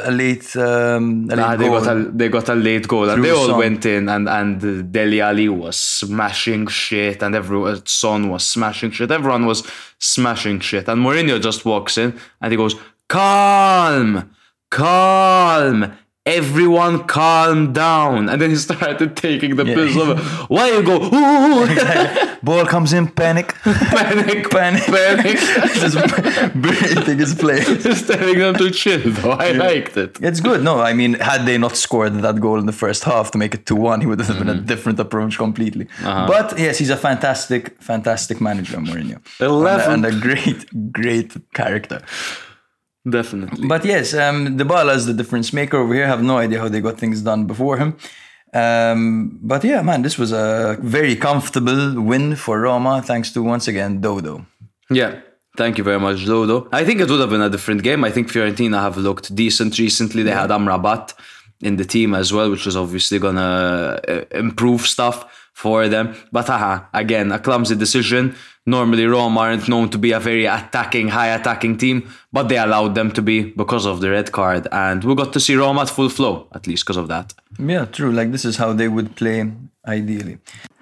Speaker 6: goal.
Speaker 7: They got a late goal, and they all went in, and Dele Alli was smashing shit, and Son was smashing shit. Everyone was smashing shit, and Mourinho just walks in and he goes, "Calm. everyone calm down. And then he started taking the piss over. Why you go, ooh.
Speaker 6: Ball comes in, panic.
Speaker 7: Panic.
Speaker 6: Just berating his players.
Speaker 7: Just telling them to chill, though. I liked it.
Speaker 6: It's good. No, I mean, had they not scored that goal in the first half to make it 2-1, he would have been a different approach completely. But yes, he's a fantastic manager, Mourinho.
Speaker 7: 11.
Speaker 6: And a great character.
Speaker 7: Definitely.
Speaker 6: But yes, Dybala is the difference maker over here. I have no idea how they got things done before him. But yeah, man, this was a very comfortable win for Roma, thanks to, once again, Dodo.
Speaker 7: Yeah, thank you very much, Dodo. I think it would have been a different game. I think Fiorentina have looked decent recently. They had Amrabat in the team as well, which was obviously going to improve stuff for them. But again, a clumsy decision. Normally Roma aren't known to be a very high attacking team, but they allowed them to be because of the red card. And we got to see Roma at full flow, at least because of that.
Speaker 6: Yeah, true. Like, this is how they would play ideally.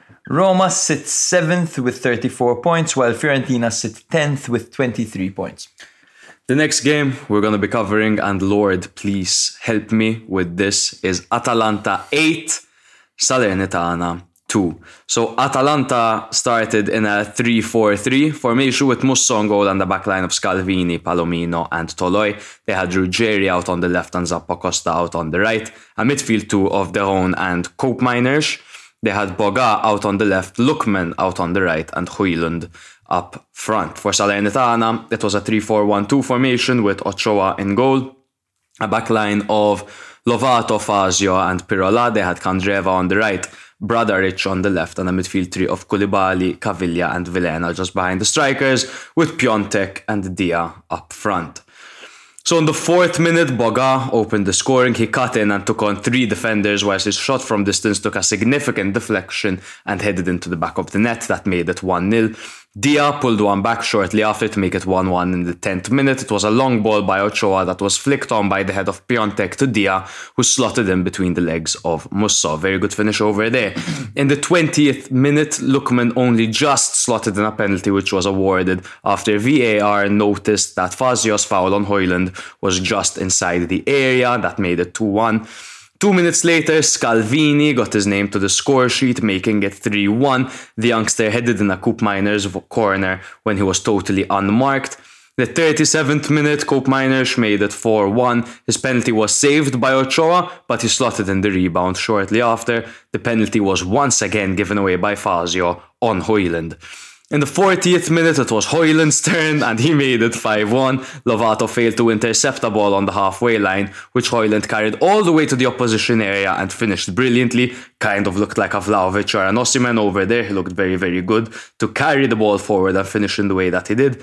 Speaker 6: Roma sits 7th with 34 points, while Fiorentina sits 10th with 23 points.
Speaker 7: The next game we're going to be covering, and Lord, please help me with this, is Atalanta 8, Salernitana 2. So Atalanta started in a 3-4-3 formation with Musso on goal and the backline of Scalvini, Palomino and Toloi. They had Ruggeri out on the left and Zappa Costa out on the right. A midfield two of De Roon and Koopmeiners. They had Boga out on the left, Lookman out on the right and Højlund up front. For Salernitana, it was a 3-4-1-2 formation with Ochoa in goal. A backline of Lovato, Fazio and Pirola. They had Candreva on the right, Bradaric on the left, and a midfield three of Koulibaly, Caviglia and Vilena just behind the strikers, with Piontek and Dia up front. So in the 4th minute, Boga opened the scoring. He cut in and took on 3 defenders, whilst his shot from distance took a significant deflection and headed into the back of the net. That made it 1-0. Dia pulled one back shortly after to make it 1-1 in the 10th minute. It was a long ball by Ochoa that was flicked on by the head of Piontek to Dia, who slotted in between the legs of Musso. Very good finish over there. In the 20th minute, Lookman only just slotted in a penalty, which was awarded after VAR noticed that Fazio's foul on Højlund was just inside the area. That made it 2-1. 2 minutes later, Scalvini got his name to the score sheet, making it 3-1. The youngster headed in a Koopmeiners corner when he was totally unmarked. The 37th minute, Koopmeiners made it 4-1. His penalty was saved by Ochoa, but he slotted in the rebound shortly after. The penalty was once again given away by Fazio on Højlund. In the 40th minute, it was Højlund's turn and he made it 5-1. Lovato failed to intercept a ball on the halfway line, which Højlund carried all the way to the opposition area and finished brilliantly. Kind of looked like a Vlahovic or an Osimhen over there. He looked very, very good to carry the ball forward and finish in the way that he did.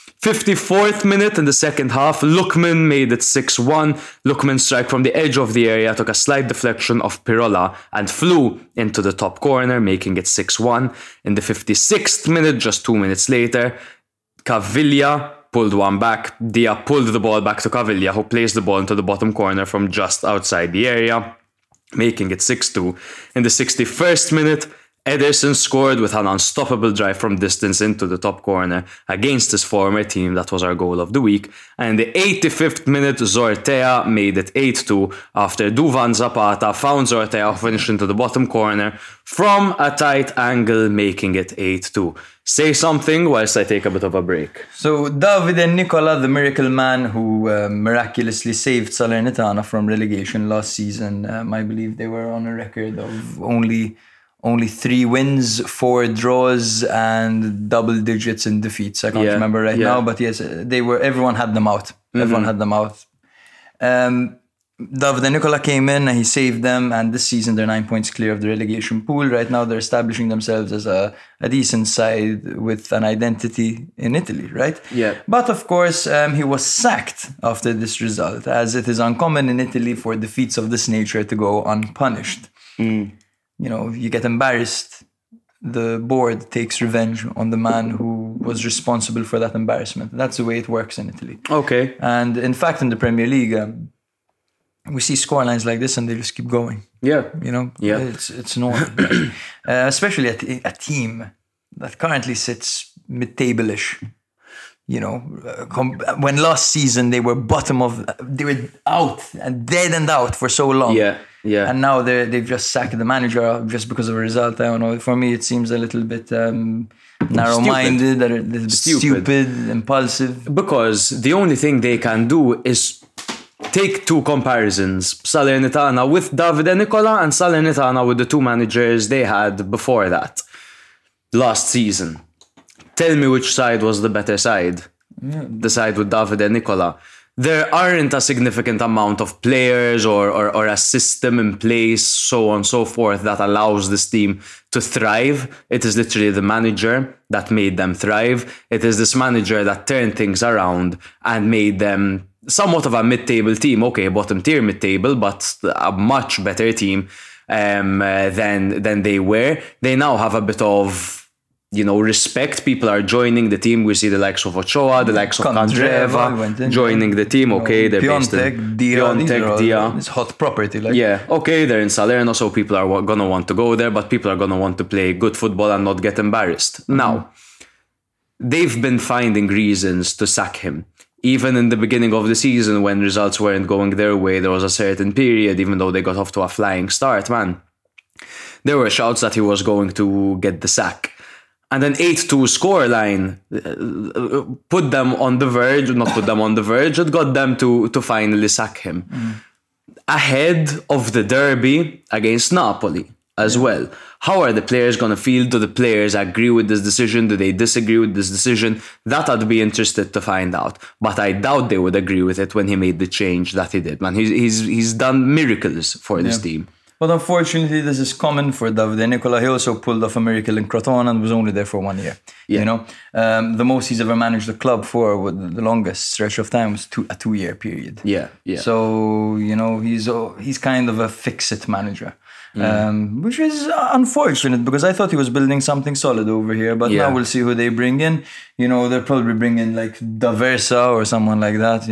Speaker 7: 54th minute in the second half, Lookman made it 6-1. Lookman's strike from the edge of the area took a slight deflection of Pirola and flew into the top corner, making it 6-1. In the 56th minute, just 2 minutes later, Caviglia pulled one back. Dia pulled the ball back to Caviglia, who placed the ball into the bottom corner from just outside the area, making it 6-2. In the 61st minute, Ederson scored with an unstoppable drive from distance into the top corner against his former team. That was our goal of the week. And in the 85th minute, Zortea made it 8-2 after Duvan Zapata found Zortea finish into the bottom corner from a tight angle, making it 8-2. Say something whilst I take a bit of a break.
Speaker 6: So Davide Nicola, the miracle man who miraculously saved Salernitana from relegation last season. I believe they were on a record of only 3 wins, 4 draws, and double digits in defeats. I can't remember now, but yes, everyone had them out. Everyone had them out. Davide Nicola came in and he saved them, and this season they're 9 points clear of the relegation pool. Right now they're establishing themselves as a decent side with an identity in Italy, right?
Speaker 7: Yeah.
Speaker 6: But of course, he was sacked after this result, as it is uncommon in Italy for defeats of this nature to go unpunished. You know, you get embarrassed, the board takes revenge on the man who was responsible for that embarrassment. That's the way it works in Italy.
Speaker 7: Okay.
Speaker 6: And in fact, in the Premier League, we see scorelines like this and they just keep going.
Speaker 7: Yeah.
Speaker 6: You know, it's normal. Especially a team that currently sits mid-table-ish. when last season they were they were out and dead and out for so long.
Speaker 7: Yeah.
Speaker 6: And now they've just sacked the manager just because of a result. I don't know. For me, it seems a little bit narrow-minded, a little bit stupid, impulsive.
Speaker 7: Because the only thing they can do is take two comparisons. Salernitana with Davide Nicola and Salernitana with the two managers they had before that. Last season. Tell me which side was the better side. Yeah. The side with Davide Nicola. There aren't a significant amount of players or a system in place, so on and so forth, that allows this team to thrive. It is literally the manager that made them thrive. It is this manager that turned things around and made them somewhat of a mid-table team. Okay, bottom tier mid-table, but a much better team than they were. They now have a bit of respect. People are joining the team. We see the likes of Ochoa, the likes of Candreva joining the team. Okay, they're
Speaker 6: Piontek, Dia. It's hot property.
Speaker 7: Okay, they're in Salerno, so people are going to want to go there, but people are going to want to play good football and not get embarrassed. Now, they've been finding reasons to sack him. Even in the beginning of the season, when results weren't going their way, there was a certain period, even though they got off to a flying start, there were shouts that he was going to get the sack. And an 8-2 scoreline put them on the verge, not put them on the verge, it got them to finally sack him. Ahead of the derby against Napoli as well. How are the players going to feel? Do the players agree with this decision? Do they disagree with this decision? That I'd be interested to find out. But I doubt they would agree with it when he made the change that he did. Man, he's done miracles for this team.
Speaker 6: But unfortunately, this is common for Davide Nicola. He also pulled off a miracle in Crotone and was only there for 1 year. Yeah. The most he's ever managed the club for, the longest stretch of time, was a 2-year period.
Speaker 7: Yeah.
Speaker 6: So, he's kind of a fix-it manager. Which is unfortunate because I thought he was building something solid over here. But now we'll see who they bring in. They'll probably bring in like D'Aversa or someone like that,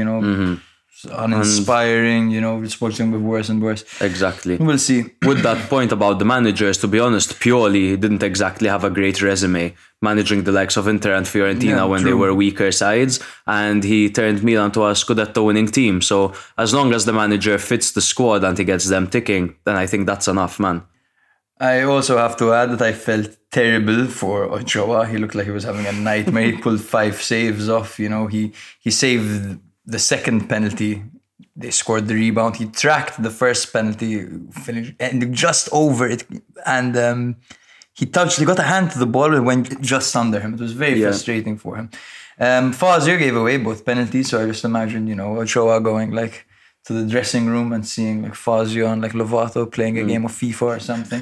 Speaker 6: uninspiring, it's watching with worse and worse.
Speaker 7: Exactly.
Speaker 6: We'll see.
Speaker 7: With that point about the managers, to be honest, Pioli didn't exactly have a great resume managing the likes of Inter and Fiorentina when they were weaker sides, and he turned Milan to a Scudetto winning team. So as long as the manager fits the squad and he gets them ticking, then I think that's enough, man.
Speaker 6: I also have to add that I felt terrible for Ochoa. He looked like he was having a nightmare. He pulled 5 saves off. He saved the second penalty. They scored the rebound. He tracked the first penalty, finished and just over it, and he got a hand to the ball and went just under him. It was very frustrating for him. Fazio gave away both penalties, so I just imagine Ochoa going like to the dressing room and seeing like Fazio and like Lovato playing a game of FIFA or something.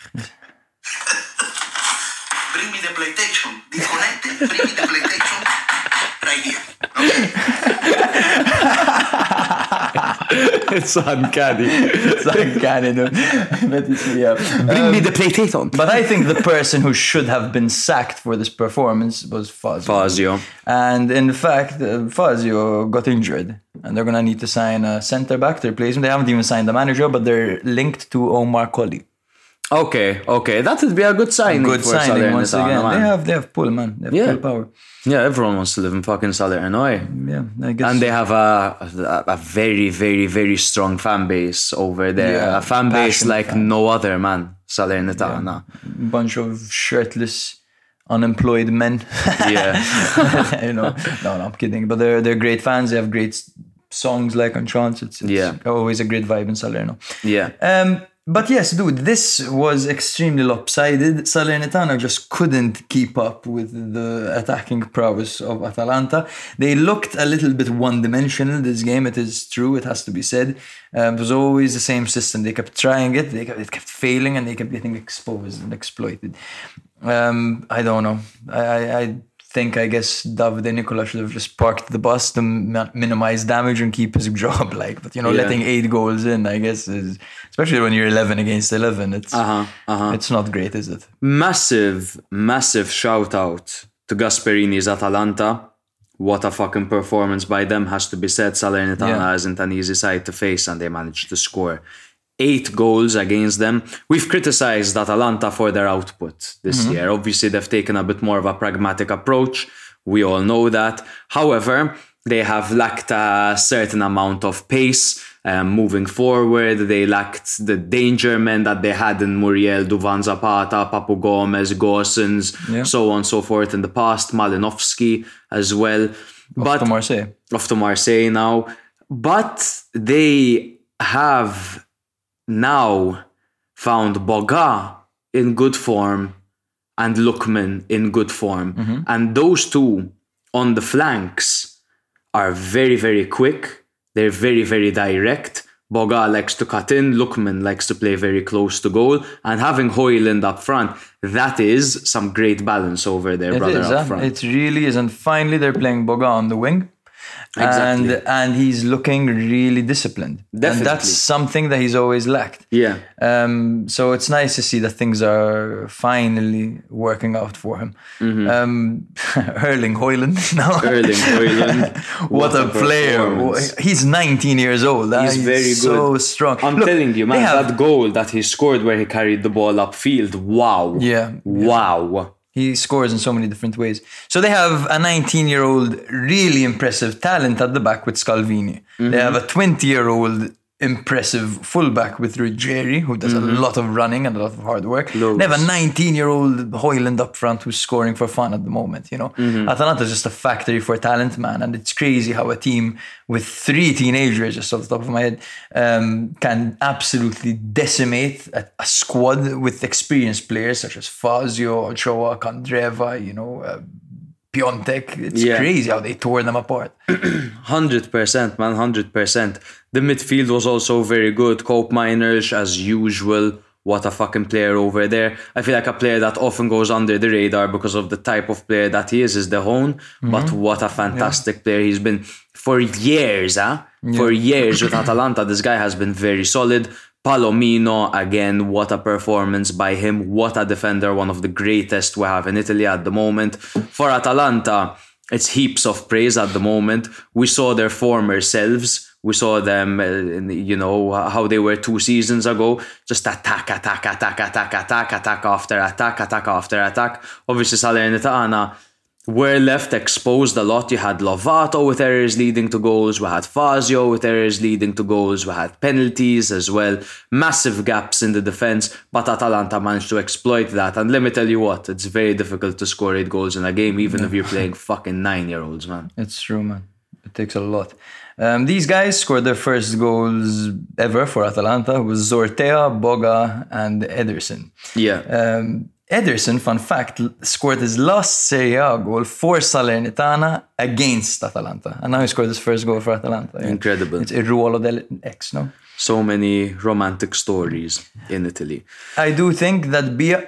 Speaker 8: Bring me the PlayStation. Disconnected. Bring me the PlayStation right here. Okay.
Speaker 7: It's uncanny.
Speaker 6: Bring me the PlayStation. But I think the person who should have been sacked for this performance was Fazio. And in fact, Fazio got injured. And they're going to need to sign a centre-back to replace him. They haven't even signed the manager, but they're linked to Omar Colley.
Speaker 7: Okay. That would be a good signing.
Speaker 6: Good signing once again. They have pull, man. They have pull power.
Speaker 7: Yeah, everyone wants to live in fucking Salerno.
Speaker 6: Yeah, I guess.
Speaker 7: And they have a very, very, very strong fan base over there.
Speaker 6: Yeah,
Speaker 7: a fan base like fans. No other, man. Salernitana.
Speaker 6: Yeah. Bunch of shirtless, unemployed men.
Speaker 7: Yeah.
Speaker 6: No, I'm kidding. But they're great fans. They have great songs like on chants. It's always a great vibe in Salerno.
Speaker 7: Yeah.
Speaker 6: But yes, dude, this was extremely lopsided. Salernitana just couldn't keep up with the attacking prowess of Atalanta. They looked a little bit one-dimensional this game, it is true, it has to be said. It was always the same system. They kept trying it, it kept failing, and they kept getting exposed and exploited. I don't know. I guess Davide Nicola should have just parked the bus to minimize damage and keep his job. But letting 8 goals in, I guess, especially when you're 11 against 11, it's not great, is it?
Speaker 7: Massive shout out to Gasperini's Atalanta. What a fucking performance by them, has to be said. Salernitana isn't an easy side to face, and they managed to score 8 goals against them. We've criticized Atalanta for their output this year. Obviously, they've taken a bit more of a pragmatic approach We all know that. However, they have lacked a certain amount of pace moving forward. They lacked the danger men that they had in Muriel, Duvan Zapata, Papu Gomez, Gosens, so on and so forth in the past. Malinovsky as well.
Speaker 6: Off to
Speaker 7: Marseille now. But they have now found Boga in good form and Lookman in good form. And those two on the flanks are very, very quick. They're very, very direct. Boga likes to cut in. Lookman likes to play very close to goal. And having Højlund up front, that is some great balance over there, up front.
Speaker 6: It really is. And finally, they're playing Boga on the wing.
Speaker 7: Exactly.
Speaker 6: And he's looking really disciplined.
Speaker 7: Definitely.
Speaker 6: And that's something that he's always lacked.
Speaker 7: Yeah.
Speaker 6: So it's nice to see that things are finally working out for him. Erling Højlund now.
Speaker 7: Erling Højlund.
Speaker 6: What a player. He's 19 years old.
Speaker 7: He's very good.
Speaker 6: So strong.
Speaker 7: I'm telling you, man, that goal that he scored where he carried the ball upfield. Wow.
Speaker 6: Yeah.
Speaker 7: Wow.
Speaker 6: He scores in so many different ways. So they have a 19-year-old really impressive talent at the back with Scalvini. They have a 20-year-old impressive fullback with Ruggieri, who does a lot of running and a lot of hard work. They have a 19-year-old Højlund up front who's scoring for fun at the moment. Atalanta is just a factory for talent, man. And it's crazy how a team with 3 teenagers, just off the top of my head, can absolutely decimate a squad with experienced players such as Fazio, Ochoa, Kandreva, Piontek. It's crazy how they tore them apart.
Speaker 7: 100%, man, 100%. The midfield was also very good. Cope Miners, as usual. What a fucking player over there. I feel like a player that often goes under the radar because of the type of player that he is De Haan. But what a fantastic player he's been for years, For years with Atalanta, this guy has been very solid. Palomino, again, what a performance by him. What a defender, one of the greatest we have in Italy at the moment. For Atalanta, it's heaps of praise at the moment. We saw their former selves. We saw them, how they were 2 seasons ago. Just attack after attack. Obviously, Salernitana were left exposed a lot. You had Lovato with errors leading to goals. We had Fazio with errors leading to goals. We had penalties as well. Massive gaps in the defence. But Atalanta managed to exploit that. And let me tell you what, it's very difficult to score 8 goals in a game, even if you're playing fucking 9-year-olds, man.
Speaker 6: It's true, man. It takes a lot. These guys scored their first goals ever for Atalanta. It was Zortea, Boga, and Ederson.
Speaker 7: Yeah.
Speaker 6: Ederson, fun fact, scored his last Serie A goal for Salernitana against Atalanta. And now he scored his first goal for Atalanta. Yeah.
Speaker 7: Incredible.
Speaker 6: It's Il Ruolo dell'Ex, no?
Speaker 7: So many romantic stories in Italy.
Speaker 6: I do think that Dia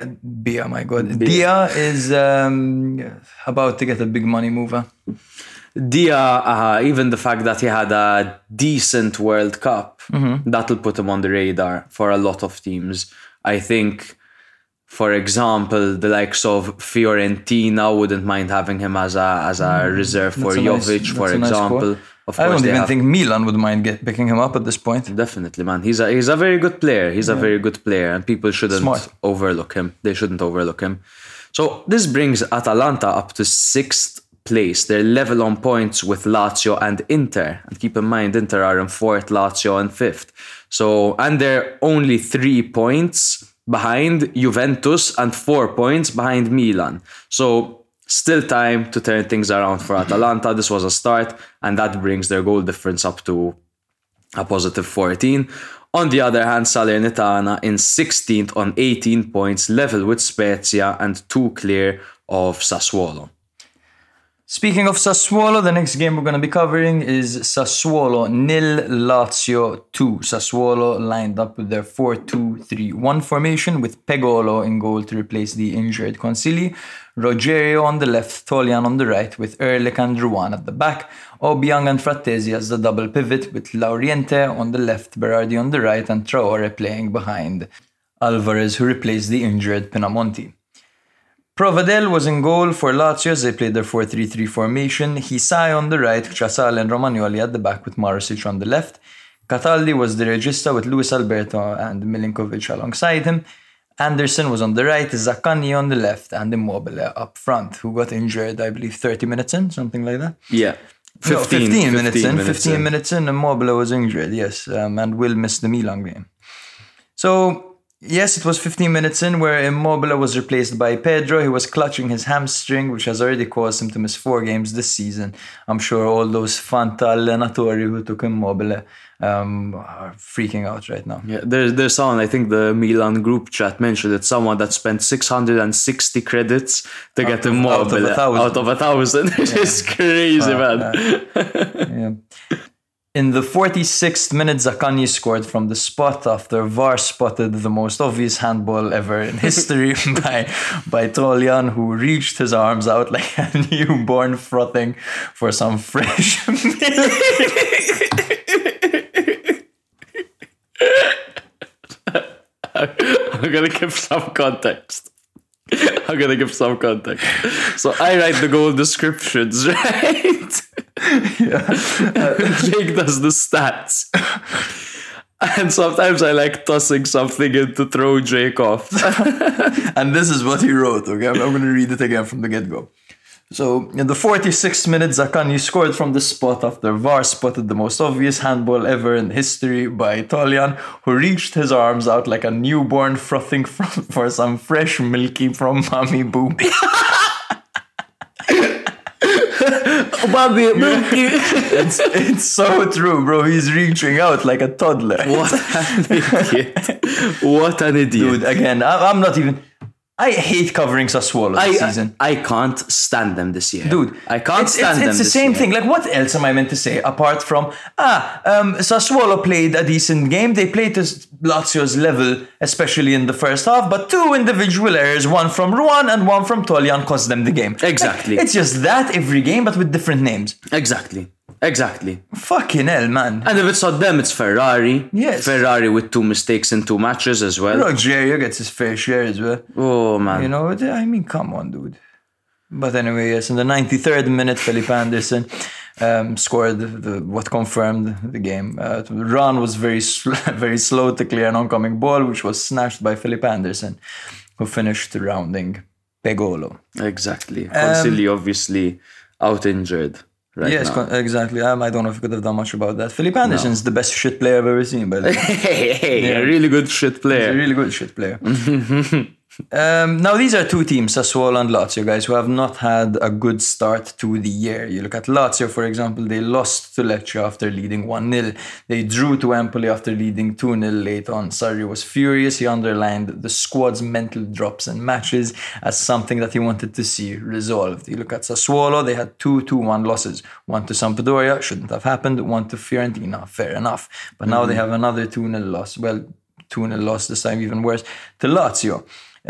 Speaker 6: is about to get a big money mover.
Speaker 7: Dia, even the fact that he had a decent World Cup, that'll put him on the radar for a lot of teams. I think, for example, the likes of Fiorentina wouldn't mind having him as a reserve for Jovic, for example. Of course,
Speaker 6: I don't even think Milan would mind picking him up at this point.
Speaker 7: Definitely, man. He's a very good player. He's a very good player, and people shouldn't overlook him. They shouldn't overlook him. So this brings Atalanta up to 6th place. They're level on points with Lazio and Inter. And keep in mind, Inter are in 4th, Lazio in 5th. So, and they're only 3 points behind Juventus and 4 points behind Milan. So, still time to turn things around for Atalanta. This was a start, and that brings their goal difference up to a positive 14. On the other hand, Salernitana in 16th on 18 points, level with Spezia and 2 clear of Sassuolo.
Speaker 6: Speaking of Sassuolo, the next game we're going to be covering is Sassuolo 0, Lazio 2. Sassuolo lined up with their 4-2-3-1 formation with Pegolo in goal to replace the injured Consigli, Rogerio on the left, Tolian on the right with Ehrlich and Ruan at the back, Obiang and Frattesi as the double pivot with Lauriente on the left, Berardi on the right and Traore playing behind Alvarez, who replaced the injured Pinamonti. Provedel was in goal for Lazio as they played their 4-3-3 formation. Hisai on the right, Casale and Romagnoli at the back with Marusic on the left. Cataldi was the regista with Luis Alberto and Milinkovic alongside him. Anderson was on the right, Zaccagni on the left, and Immobile up front, who got injured, I believe, 30 minutes in, something like that.
Speaker 7: Yeah.
Speaker 6: 15 minutes in, Immobile was injured, yes, and will miss the Milan game. So, yes, it was 15 minutes in where Immobile was replaced by Pedro. He was clutching his hamstring, which has already caused him to miss 4 games this season. I'm sure all those Fanta allenatori who took Immobile are freaking out right now.
Speaker 7: Yeah, there's someone, I think the Milan group chat mentioned that someone that spent 660 credits to get Immobile out of 1,000. Which is crazy, man.
Speaker 6: Yeah. In the 46th minute, Zaccagni scored from the spot after VAR spotted the most obvious handball ever in history by Toljan, who reached his arms out like a newborn frothing for some fresh milk.
Speaker 7: I'm gonna give some context. So I write the goal descriptions, right? Jake does the stats. And sometimes I like tossing something in to throw Jake off.
Speaker 6: And this is what he wrote, okay? I'm going to read it again from the get-go. So, in the 46th minute, Zaccagni scored from the spot after VAR spotted the most obvious handball ever in history by Toljan, who reached his arms out like a newborn frothing for some fresh milky from Mommy Booby. It's so true, bro. He's reaching out like a toddler.
Speaker 7: What an idiot. What an idiot.
Speaker 6: Dude, again, I'm not even... I hate covering Sassuolo this season.
Speaker 7: I can't stand them this year.
Speaker 6: Dude,
Speaker 7: I can't stand them this year.
Speaker 6: It's the same thing. Like, what else am I meant to say apart from, Sassuolo played a decent game. They played to Lazio's level, especially in the first half, but 2 individual errors, one from Ruan and one from Toljan, cost them the game.
Speaker 7: Exactly.
Speaker 6: Like, it's just that every game, but with different names.
Speaker 7: Exactly.
Speaker 6: Fucking hell, man.
Speaker 7: And if it's not them, it's Ferrari.
Speaker 6: Yes.
Speaker 7: Ferrari with 2 mistakes in 2 matches as well.
Speaker 6: Rogerio gets his fair share as well.
Speaker 7: Oh, man.
Speaker 6: You know, I mean, come on, dude. But anyway, yes, in the 93rd minute, Felipe Anderson scored what confirmed the game. Ron was very slow to clear an oncoming ball, which was snatched by Felipe Anderson, who finished rounding Pegolo.
Speaker 7: Exactly. Consilli obviously out injured. Yes,
Speaker 6: exactly. I don't know if we could have done much about that. Felipe Anderson's the best shit player I've ever seen, by the way.
Speaker 7: Hey, a really good shit player.
Speaker 6: He's a really good shit player. Now, these are 2 teams, Sassuolo and Lazio, guys, who have not had a good start to the year. You look at Lazio, for example, they lost to Lecce after leading 1-0. They drew to Empoli after leading 2-0 late on. Sarri was furious. He underlined the squad's mental drops in matches as something that he wanted to see resolved. You look at Sassuolo, they had 2 2-1 losses. 1 to Sampdoria, shouldn't have happened. 1 to Fiorentina, fair enough. But now they have another 2-0 loss. Well, 2-0 loss this time, even worse, to Lazio.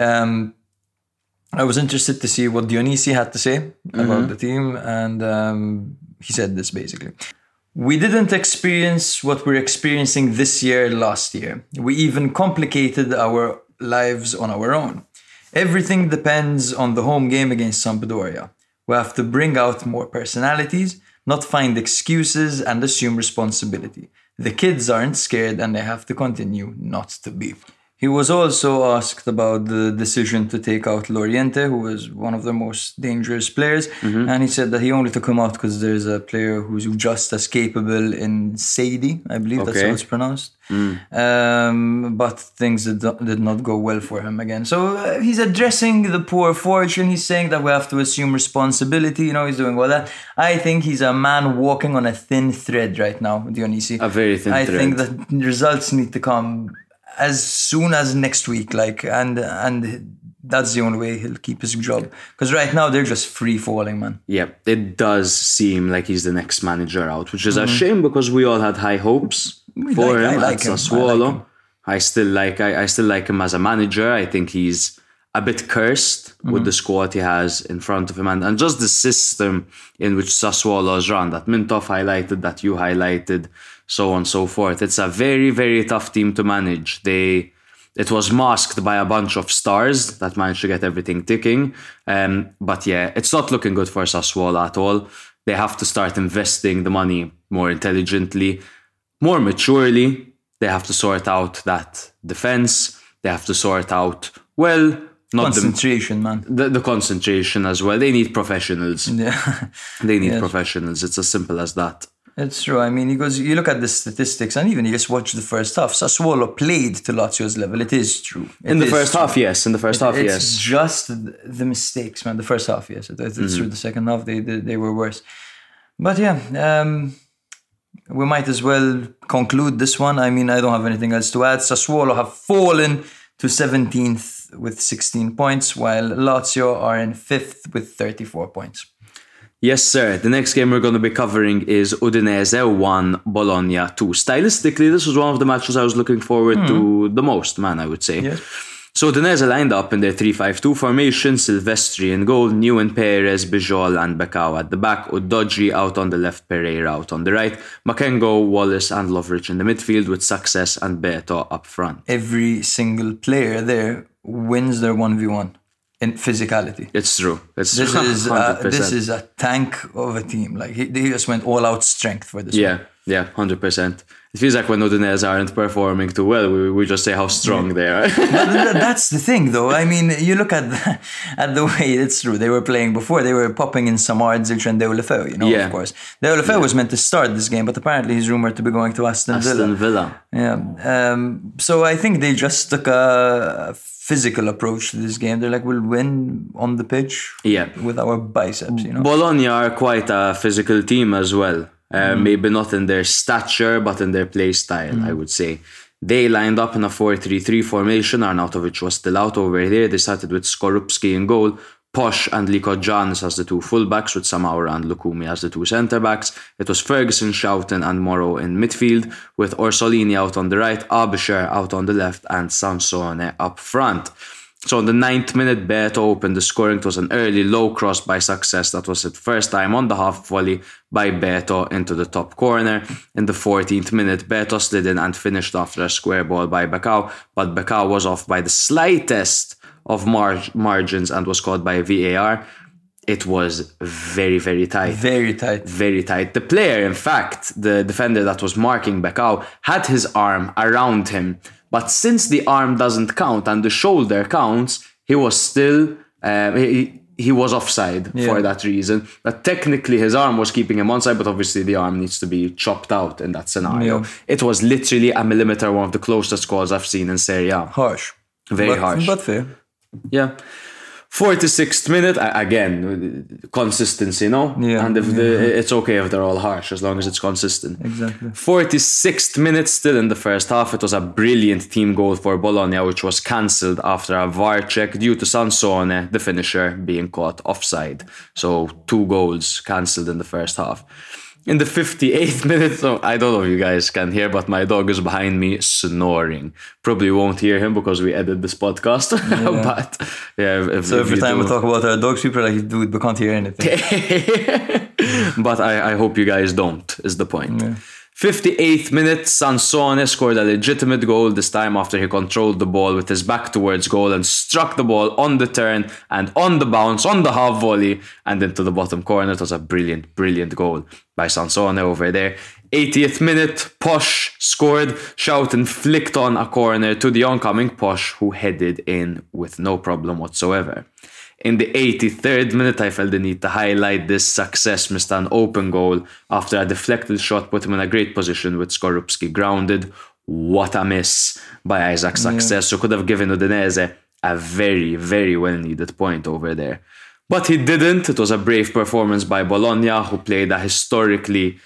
Speaker 6: I was interested to see what Dionisi had to say about the team, and he said this basically. We didn't experience what we're experiencing this year last year. We even complicated our lives on our own. Everything depends on the home game against Sampdoria. We have to bring out more personalities, not find excuses and assume responsibility. The kids aren't scared and they have to continue not to be. He was also asked about the decision to take out Loriente, who was one of the most dangerous players. And he said that he only took him out because there's a player who's just as capable in Seidi, I believe that's how it's pronounced. But things did not go well for him again. So he's addressing the poor fortune. He's saying that we have to assume responsibility. You know, he's doing all that. I think he's a man walking on a thin thread right now, Dionisi.
Speaker 7: A very thin thread.
Speaker 6: I think that results need to come as soon as next week, and that's the only way he'll keep his job. Because right now they're just free falling, man.
Speaker 7: Yeah, it does seem like he's the next manager out, which is a shame because we all had high hopes for him at Sassuolo. I still like him as a manager. I think he's a bit cursed with the squad he has in front of him and just the system in which Sassuolo is run. That Mintoff highlighted, that you highlighted, so on and so forth. It's a very, very tough team to manage. It was masked by a bunch of stars that managed to get everything ticking. But yeah, it's not looking good for Sassuolo at all. They have to start investing the money more intelligently, more maturely. They have to sort out that defense. They have to sort out, well, not
Speaker 6: concentration, man.
Speaker 7: The concentration as well. They need professionals.
Speaker 6: Yeah.
Speaker 7: They need professionals. It's as simple as that.
Speaker 6: It's true. I mean, because you look at the statistics and even you just watch the first half. Sassuolo played to Lazio's level. It is true.
Speaker 7: In the first half, yes.
Speaker 6: It's just the mistakes, man. The first half, yes. It's true. The second half, they were worse. But yeah, we might as well conclude this one. I mean, I don't have anything else to add. Sassuolo have fallen to 17th with 16 points, while Lazio are in 5th with 34 points.
Speaker 7: Yes, sir. The next game we're going to be covering is Udinese 1, Bologna 2. Stylistically, this was one of the matches I was looking forward to the most, man, I would say.
Speaker 6: Yes.
Speaker 7: So Udinese lined up in their 3-5-2 formation, Silvestri in goal, Newen, Perez, Bijol and Becao at the back, Udogi out on the left, Pereira out on the right, Makengo, Wallace and Lovric in the midfield with Success and Beto up front.
Speaker 6: Every single player there wins their 1v1 in physicality.
Speaker 7: It's true.
Speaker 6: This is a tank of a team. Like they just went all out strength for this one.
Speaker 7: Yeah, 100%. It feels like when Udinese aren't performing too well, we just say how strong they are.
Speaker 6: That's the thing, though. I mean, you look at the way it's true. They were playing before. They were popping in Samar, Zilch and Deulofeu, of course. Deulofeu was meant to start this game, but apparently he's rumored to be going to Aston Villa. Yeah. So I think they just took a physical approach to this game. They're like, we'll win on the pitch with our biceps,
Speaker 7: Bologna are quite a physical team as well. Maybe not in their stature, but in their play style, I would say. They lined up in a 4-3-3 formation. Arnautovic was still out over there. They started with Skorupski in goal, Posh and Liko Janis as the two fullbacks, with Samaura and Lukumi as the two centre-backs. It was Ferguson, Schouten and Morrow in midfield, with Orsolini out on the right, Abisher out on the left and Sansone up front. So in the 9th minute, Beto opened the scoring. It was an early low cross by Success. That was his first time on the half volley by Beto into the top corner. In the 14th minute, Beto slid in and finished after a square ball by Becao, but Becao was off by the slightest of margins and was caught by VAR. It was very, very tight.
Speaker 6: Very tight.
Speaker 7: Very tight. The player, in fact, the defender that was marking Becao, had his arm around him. But since the arm doesn't count and the shoulder counts, he was still he was offside for that reason. But technically his arm was keeping him onside, but obviously the arm needs to be chopped out in that scenario. Yeah. It was literally a millimeter, one of the closest calls I've seen in Serie A.
Speaker 6: Harsh.
Speaker 7: Very harsh.
Speaker 6: But fair.
Speaker 7: Yeah. 46th minute, again, consistency, no?
Speaker 6: Yeah.
Speaker 7: And it's okay if they're all harsh, as long as it's consistent.
Speaker 6: Exactly.
Speaker 7: 46th minute, still in the first half. It was a brilliant team goal for Bologna, which was cancelled after a VAR check due to Sansone, the finisher, being caught offside. So 2 goals cancelled in the first half. In the 58th minute, so I don't know if you guys can hear, but my dog is behind me snoring. Probably won't hear him because we edit this podcast.
Speaker 6: Yeah.
Speaker 7: But yeah,
Speaker 6: so every time we talk about our dogs, people are like, dude, we can't hear anything.
Speaker 7: But I hope you guys don't, is the point. Yeah. 58th minute, Sansone scored a legitimate goal, this time after he controlled the ball with his back towards goal and struck the ball on the turn and on the bounce, on the half volley and into the bottom corner. It was a brilliant, brilliant goal by Sansone over there. 80th minute, Posh scored. Schouten flicked on a corner to the oncoming Posh, who headed in with no problem whatsoever. In the 83rd minute, I felt the need to highlight this. Success missed an open goal after a deflected shot put him in a great position with Skorupski grounded. What a miss by Isaac Success, who could have given Udinese a very, very well-needed point over there. But he didn't. It was a brave performance by Bologna, who played in a historically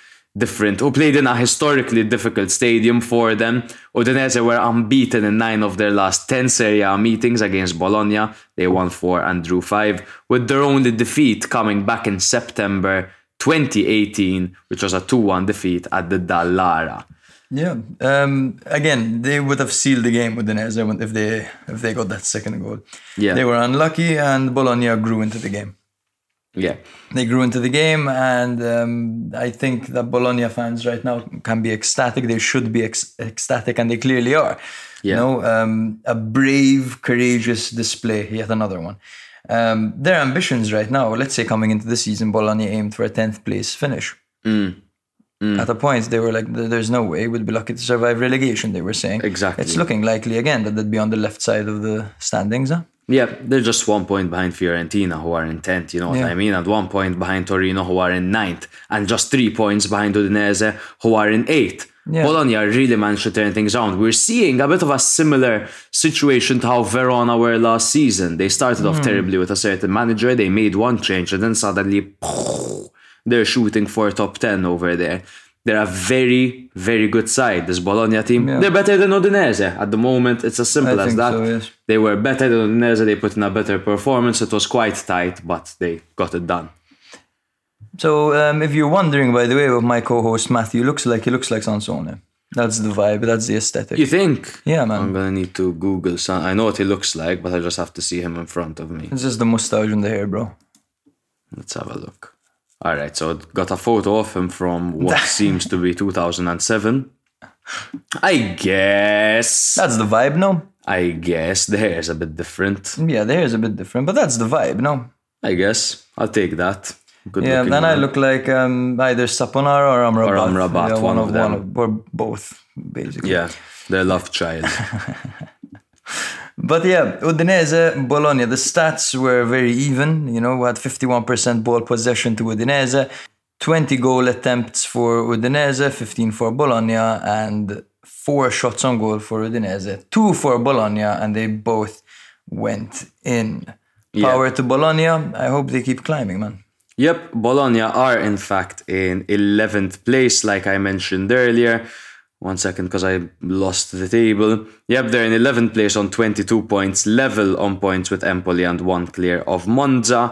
Speaker 7: difficult stadium for them. Udinese were unbeaten in 9 of their last 10 Serie A meetings against Bologna. They won 4 and drew 5, with their only defeat coming back in September 2018, which was a 2-1 defeat at the Dallara.
Speaker 6: Yeah. Again, they would have sealed the game with Udinese if they got that second goal.
Speaker 7: Yeah.
Speaker 6: They were unlucky and Bologna grew into the game.
Speaker 7: Yeah.
Speaker 6: They grew into the game, and I think that Bologna fans right now can be ecstatic. They should be ecstatic, and they clearly are.
Speaker 7: Yeah.
Speaker 6: A brave, courageous display, yet another one. Their ambitions right now, let's say coming into the season, Bologna aimed for a 10th place finish. At a point, they were like, there's no way we'd be lucky to survive relegation, they were saying.
Speaker 7: Exactly.
Speaker 6: It's looking likely again that they'd be on the left side of the standings. Huh?
Speaker 7: Yeah, they're just 1 point behind Fiorentina, who are in 10th, you know what I mean? And 1 point behind Torino, who are in 9th. And just 3 points behind Udinese, who are in 8th.
Speaker 6: Yeah.
Speaker 7: Bologna really managed to turn things around. We're seeing a bit of a similar situation to how Verona were last season. They started off terribly with a certain manager. They made one change and then suddenly they're shooting for top 10 over there. They're a very, very good side, this Bologna team.
Speaker 6: Yeah.
Speaker 7: They're better than Udinese. At the moment, it's as simple as that.
Speaker 6: So, yes.
Speaker 7: They were better than Udinese. They put in a better performance. It was quite tight, but they got it done.
Speaker 6: So, if you're wondering, by the way, what my co-host Matthew looks like, he looks like Sansone. That's the vibe. That's the aesthetic.
Speaker 7: You think?
Speaker 6: Yeah, man.
Speaker 7: I'm gonna need to Google some. I know what he looks like, but I just have to see him in front of me.
Speaker 6: It's just the mustache and the hair, bro.
Speaker 7: Let's have a look. All right, so got a photo of him from what seems to be 2007. I guess.
Speaker 6: That's the vibe, no?
Speaker 7: I guess the hair is a bit different.
Speaker 6: Yeah, the hair is a bit different, but that's the vibe, no?
Speaker 7: I guess I'll take that. Good
Speaker 6: Yeah,
Speaker 7: looking
Speaker 6: then I
Speaker 7: man.
Speaker 6: look like either Saponara or Amrabat.
Speaker 7: Or Amrabat,
Speaker 6: Yeah,
Speaker 7: one of them.
Speaker 6: or both, basically.
Speaker 7: Yeah, their love child.
Speaker 6: But yeah, Udinese, Bologna, the stats were very even. You know, we had 51% ball possession to Udinese, 20 goal attempts for Udinese, 15 for Bologna, and 4 shots on goal for Udinese, 2 for Bologna, and they both went in. Power to Bologna. I hope they keep climbing, man.
Speaker 7: Yep, Bologna are in fact in 11th place, like I mentioned earlier. 1 second, because I lost the table. Yep, they're in 11th place on 22 points, level on points with Empoli and 1 clear of Monza.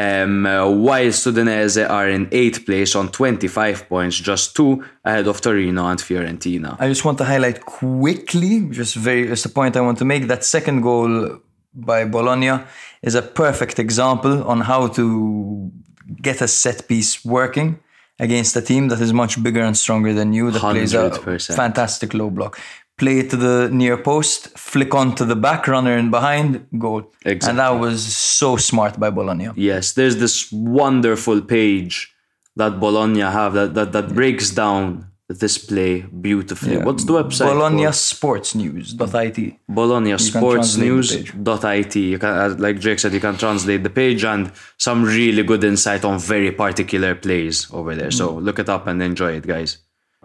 Speaker 7: Whilst Udinese are in 8th place on 25 points, just 2 ahead of Torino and Fiorentina.
Speaker 6: I just want to highlight quickly, just a point I want to make, that second goal by Bologna is a perfect example on how to get a set piece working against a team that is much bigger and stronger than you, that plays a
Speaker 7: 100%.
Speaker 6: fantastic low block. Play it to the near post, flick onto the back runner in behind, goal.
Speaker 7: Exactly.
Speaker 6: And that was so smart by Bologna.
Speaker 7: Yes, there's this wonderful page that Bologna have that breaks down this play beautifully.
Speaker 6: Yeah.
Speaker 7: What's the website
Speaker 6: Bologna
Speaker 7: called?
Speaker 6: Sportsnews.it.
Speaker 7: Bologna
Speaker 6: translate
Speaker 7: Sportsnews.it. You can, like Jake said, you can translate the page and some really good insight on very particular plays over there. So look it up and enjoy it, guys.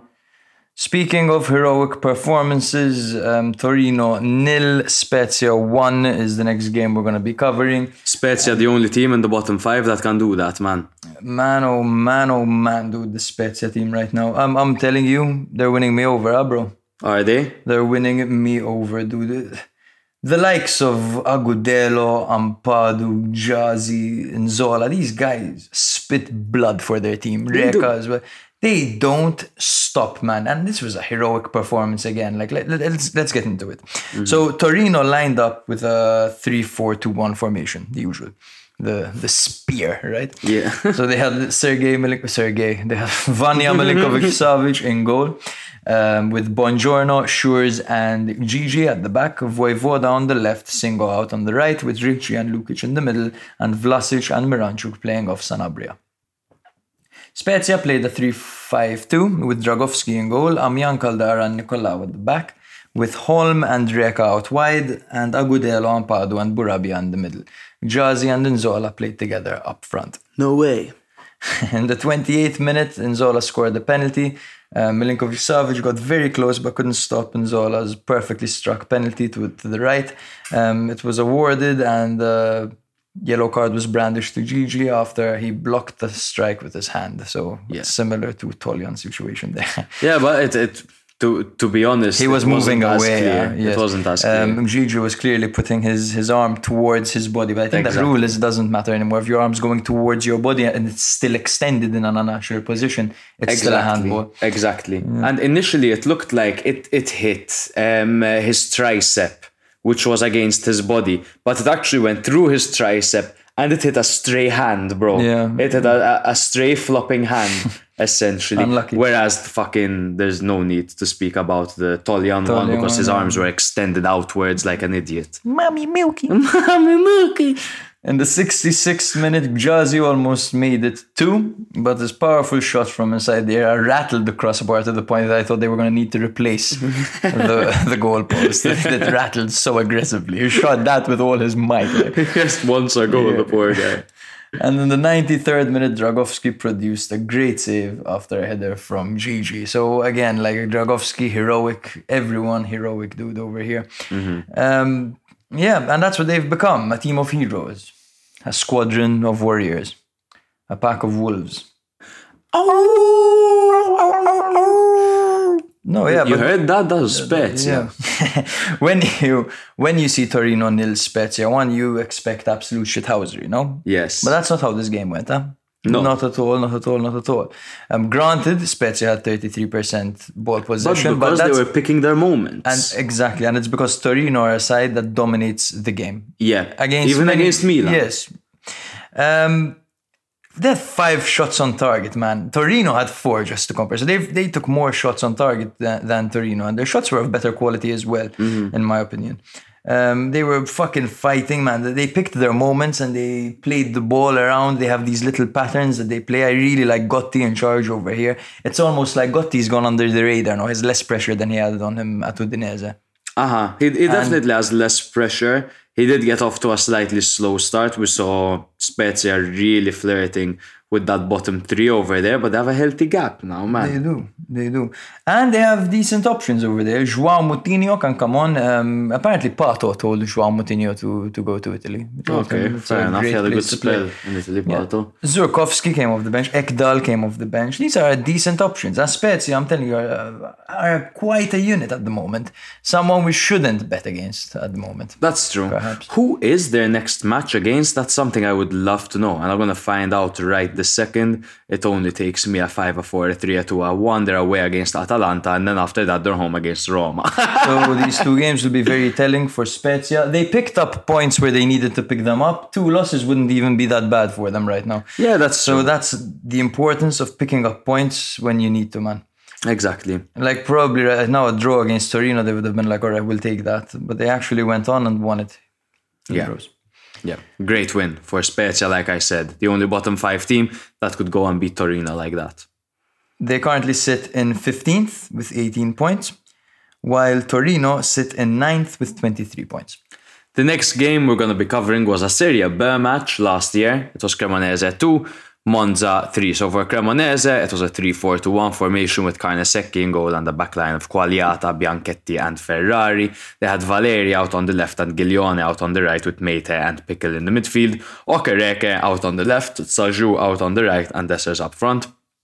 Speaker 6: Speaking of heroic performances, Torino 0, Spezia 1 is the next game we're going to be covering.
Speaker 7: Spezia, the only team in the bottom 5 that can do that, man.
Speaker 6: Man, oh man, dude, the Spezia team right now. I'm telling you, they're winning me over, bro.
Speaker 7: Are they?
Speaker 6: They're winning me over, dude. The likes of Agudelo, Ampadu, Jazzy, Nzola, these guys spit blood for their team. Reka as well. They don't stop, man. And this was a heroic performance again. Like, let's get into it. Mm-hmm. So Torino lined up with a 3-4-2-1 formation, the usual. The spear, right?
Speaker 7: Yeah.
Speaker 6: So they had They had Vanja Milinkovic-Savic in goal, with Buongiorno, Shures, and Gigi at the back, Voivoda on the left, Singo out on the right, with Ricci and Lukic in the middle, and Vlasic and Miranchuk playing off Sanabria. Spezia played a 3-5-2 with Dragowski in goal, Amian Caldara and Nicolau at the back, with Holm and Reka out wide, and Agudelo, Ampadu and Burabia in the middle. Jazzy and Nzola played together up front.
Speaker 7: No way.
Speaker 6: In the 28th minute, Nzola scored a penalty. Milinkovic-Savic got very close but couldn't stop Nzola's perfectly struck penalty to the right. It was awarded and yellow card was brandished to Gigi after he blocked the strike with his hand. So it's similar to Toljan's situation there.
Speaker 7: Yeah, but to be honest,
Speaker 6: he was moving away.
Speaker 7: Yes. It wasn't as clear.
Speaker 6: Gigi was clearly putting his arm towards his body. But I think that rule doesn't matter anymore. If your arm's going towards your body and it's still extended in an unnatural position, it's still a handball.
Speaker 7: Exactly. Yeah. And initially it looked like it hit his tricep, which was against his body. But it actually went through his tricep and it hit a stray hand, bro.
Speaker 6: Yeah.
Speaker 7: It hit a stray flopping hand, essentially.
Speaker 6: Unlucky.
Speaker 7: Whereas there's no need to speak about the Toljan one because his arms were extended outwards like an idiot.
Speaker 6: Mommy Milky.
Speaker 7: Mommy Milky.
Speaker 6: In the 66th minute, Ghazi almost made it 2, but his powerful shot from inside the area rattled the crossbar to the point that I thought they were going to need to replace the goalpost. It rattled so aggressively. He shot that with all his might.
Speaker 7: Just once a goal, the poor guy.
Speaker 6: And in the 93rd minute, Dragovski produced a great save after a header from Gigi. So again, like Dragovski, heroic, everyone heroic dude over here. Yeah, and that's what they've become, a team of heroes, a squadron of warriors, a pack of wolves. No, yeah,
Speaker 7: you heard that? That was Spezia.
Speaker 6: Yeah. when you see Torino nil Spezia 1, you expect absolute shithousery, no?
Speaker 7: Yes.
Speaker 6: But that's not how this game went, huh?
Speaker 7: No.
Speaker 6: Not at all. Granted, Spezia had 33% ball possession,
Speaker 7: but because they were picking their moments.
Speaker 6: And it's because Torino are a side that dominates the game.
Speaker 7: Yeah,
Speaker 6: against
Speaker 7: Milan.
Speaker 6: Yes. They had 5 shots on target, man. Torino had 4, just to compare. So they took more shots on target than Torino, and their shots were of better quality as well, in my opinion. They were fucking fighting, man. They picked their moments and they played the ball around. They have these little patterns that they play. I really like Gotti in charge over here. It's almost like Gotti's gone under the radar now. He has less pressure than he had on him at Udinese.
Speaker 7: He definitely has less pressure. He did get off to a slightly slow start. We saw Spezia really flirting with that bottom 3 over there, but they have a healthy gap now, man.
Speaker 6: They do. And they have decent options over there. João Moutinho can come on. Apparently Pato told João Moutinho to go to Italy.
Speaker 7: Okay, fair enough. He had a good spell in Italy, Pato.
Speaker 6: Yeah. Zurkowski came off the bench. Ekdal came off the bench. These are decent options. And Spezia, I'm telling you, are quite a unit at the moment. Someone we shouldn't bet against at the moment.
Speaker 7: That's true.
Speaker 6: Perhaps.
Speaker 7: Who is their next match against? That's something I would love to know. And I'm going to find out right the second. It only takes me a 5-4, a 3-2, a 1. They're away against Atalanta, and then after that they're home against Roma.
Speaker 6: So these 2 games will be very telling for Spezia. They picked up points where they needed to pick them up. 2 losses wouldn't even be that bad for them right now.
Speaker 7: Yeah, that's
Speaker 6: so true. That's the importance of picking up points when you need to, man.
Speaker 7: Exactly.
Speaker 6: Like probably right now a draw against Torino, they would have been like, all right, we'll take that. But they actually went on and won it.
Speaker 7: Yeah, great win for Spezia, like I said. The only bottom 5 team that could go and beat Torino like that.
Speaker 6: They currently sit in 15th with 18 points, while Torino sit in 9th with 23 points.
Speaker 7: The next game we're going to be covering was a Serie B match last year. It was Cremonese 2, Monza 3. So for Cremonese, it was a 3-4-1 formation with Carnesecchi in goal and the backline of Quagliata, Bianchetti and Ferrari. They had Valeri out on the left and Giglione out on the right with Meite and Pickle in the midfield. Okereke out on the left, Sajou out on the right and Dessers up front.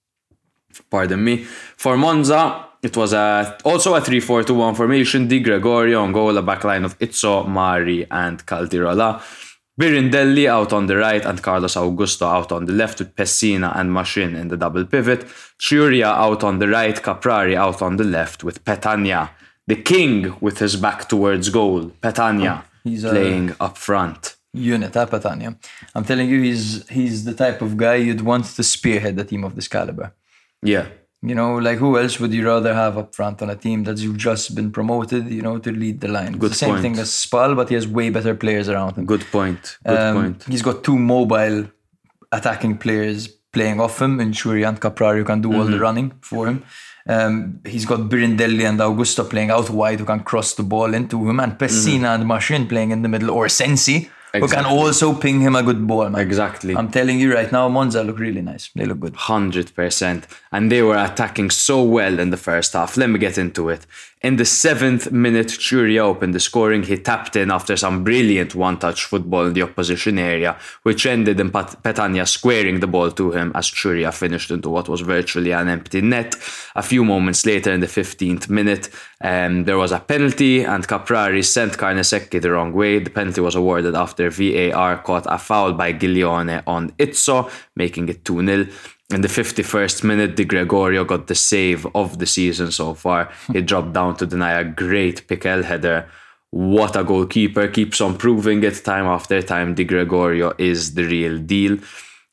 Speaker 7: Pardon me. For Monza, it was also a 3-4-1 formation. Di Gregorio on goal, a backline of Izzo, Mari and Caldirola. Birindelli out on the right and Carlos Augusto out on the left with Pessina and Machin in the double pivot. Ciuria out on the right, Caprari out on the left with Petagna, the king with his back towards goal. Petagna playing up front.
Speaker 6: Unit, Petagna. I'm telling you, he's the type of guy you'd want to spearhead a team of this caliber.
Speaker 7: Yeah.
Speaker 6: You know, like who else would you rather have up front on a team that's just been promoted, you know, to lead the line?
Speaker 7: Good
Speaker 6: the same
Speaker 7: point.
Speaker 6: thing as Spal, but he has way better players around him.
Speaker 7: Good point.
Speaker 6: He's got 2 mobile attacking players playing off him, in Ciuria and Caprari, who can do all the running for him. He's got Birindelli and Augusto playing out wide, who can cross the ball into him, and Pessina and Machin playing in the middle, or Sensi, who can also ping him a good ball, man.
Speaker 7: Exactly.
Speaker 6: I'm telling you right now, Monza look really nice. They look good.
Speaker 7: 100%. And they were attacking so well in the first half. Let me get into it. In the 7th minute, Ciuria opened the scoring. He tapped in after some brilliant one-touch football in the opposition area, which ended in Petagna squaring the ball to him as Ciuria finished into what was virtually an empty net. A few moments later, in the 15th minute, there was a penalty and Caprari sent Carnesecchi the wrong way. The penalty was awarded after VAR caught a foul by Giglione on Izzo, making it 2-0. In the 51st minute, Di Gregorio got the save of the season so far. He dropped down to deny a great Piquel header. What a goalkeeper. Keeps on proving it time after time. Di Gregorio is the real deal.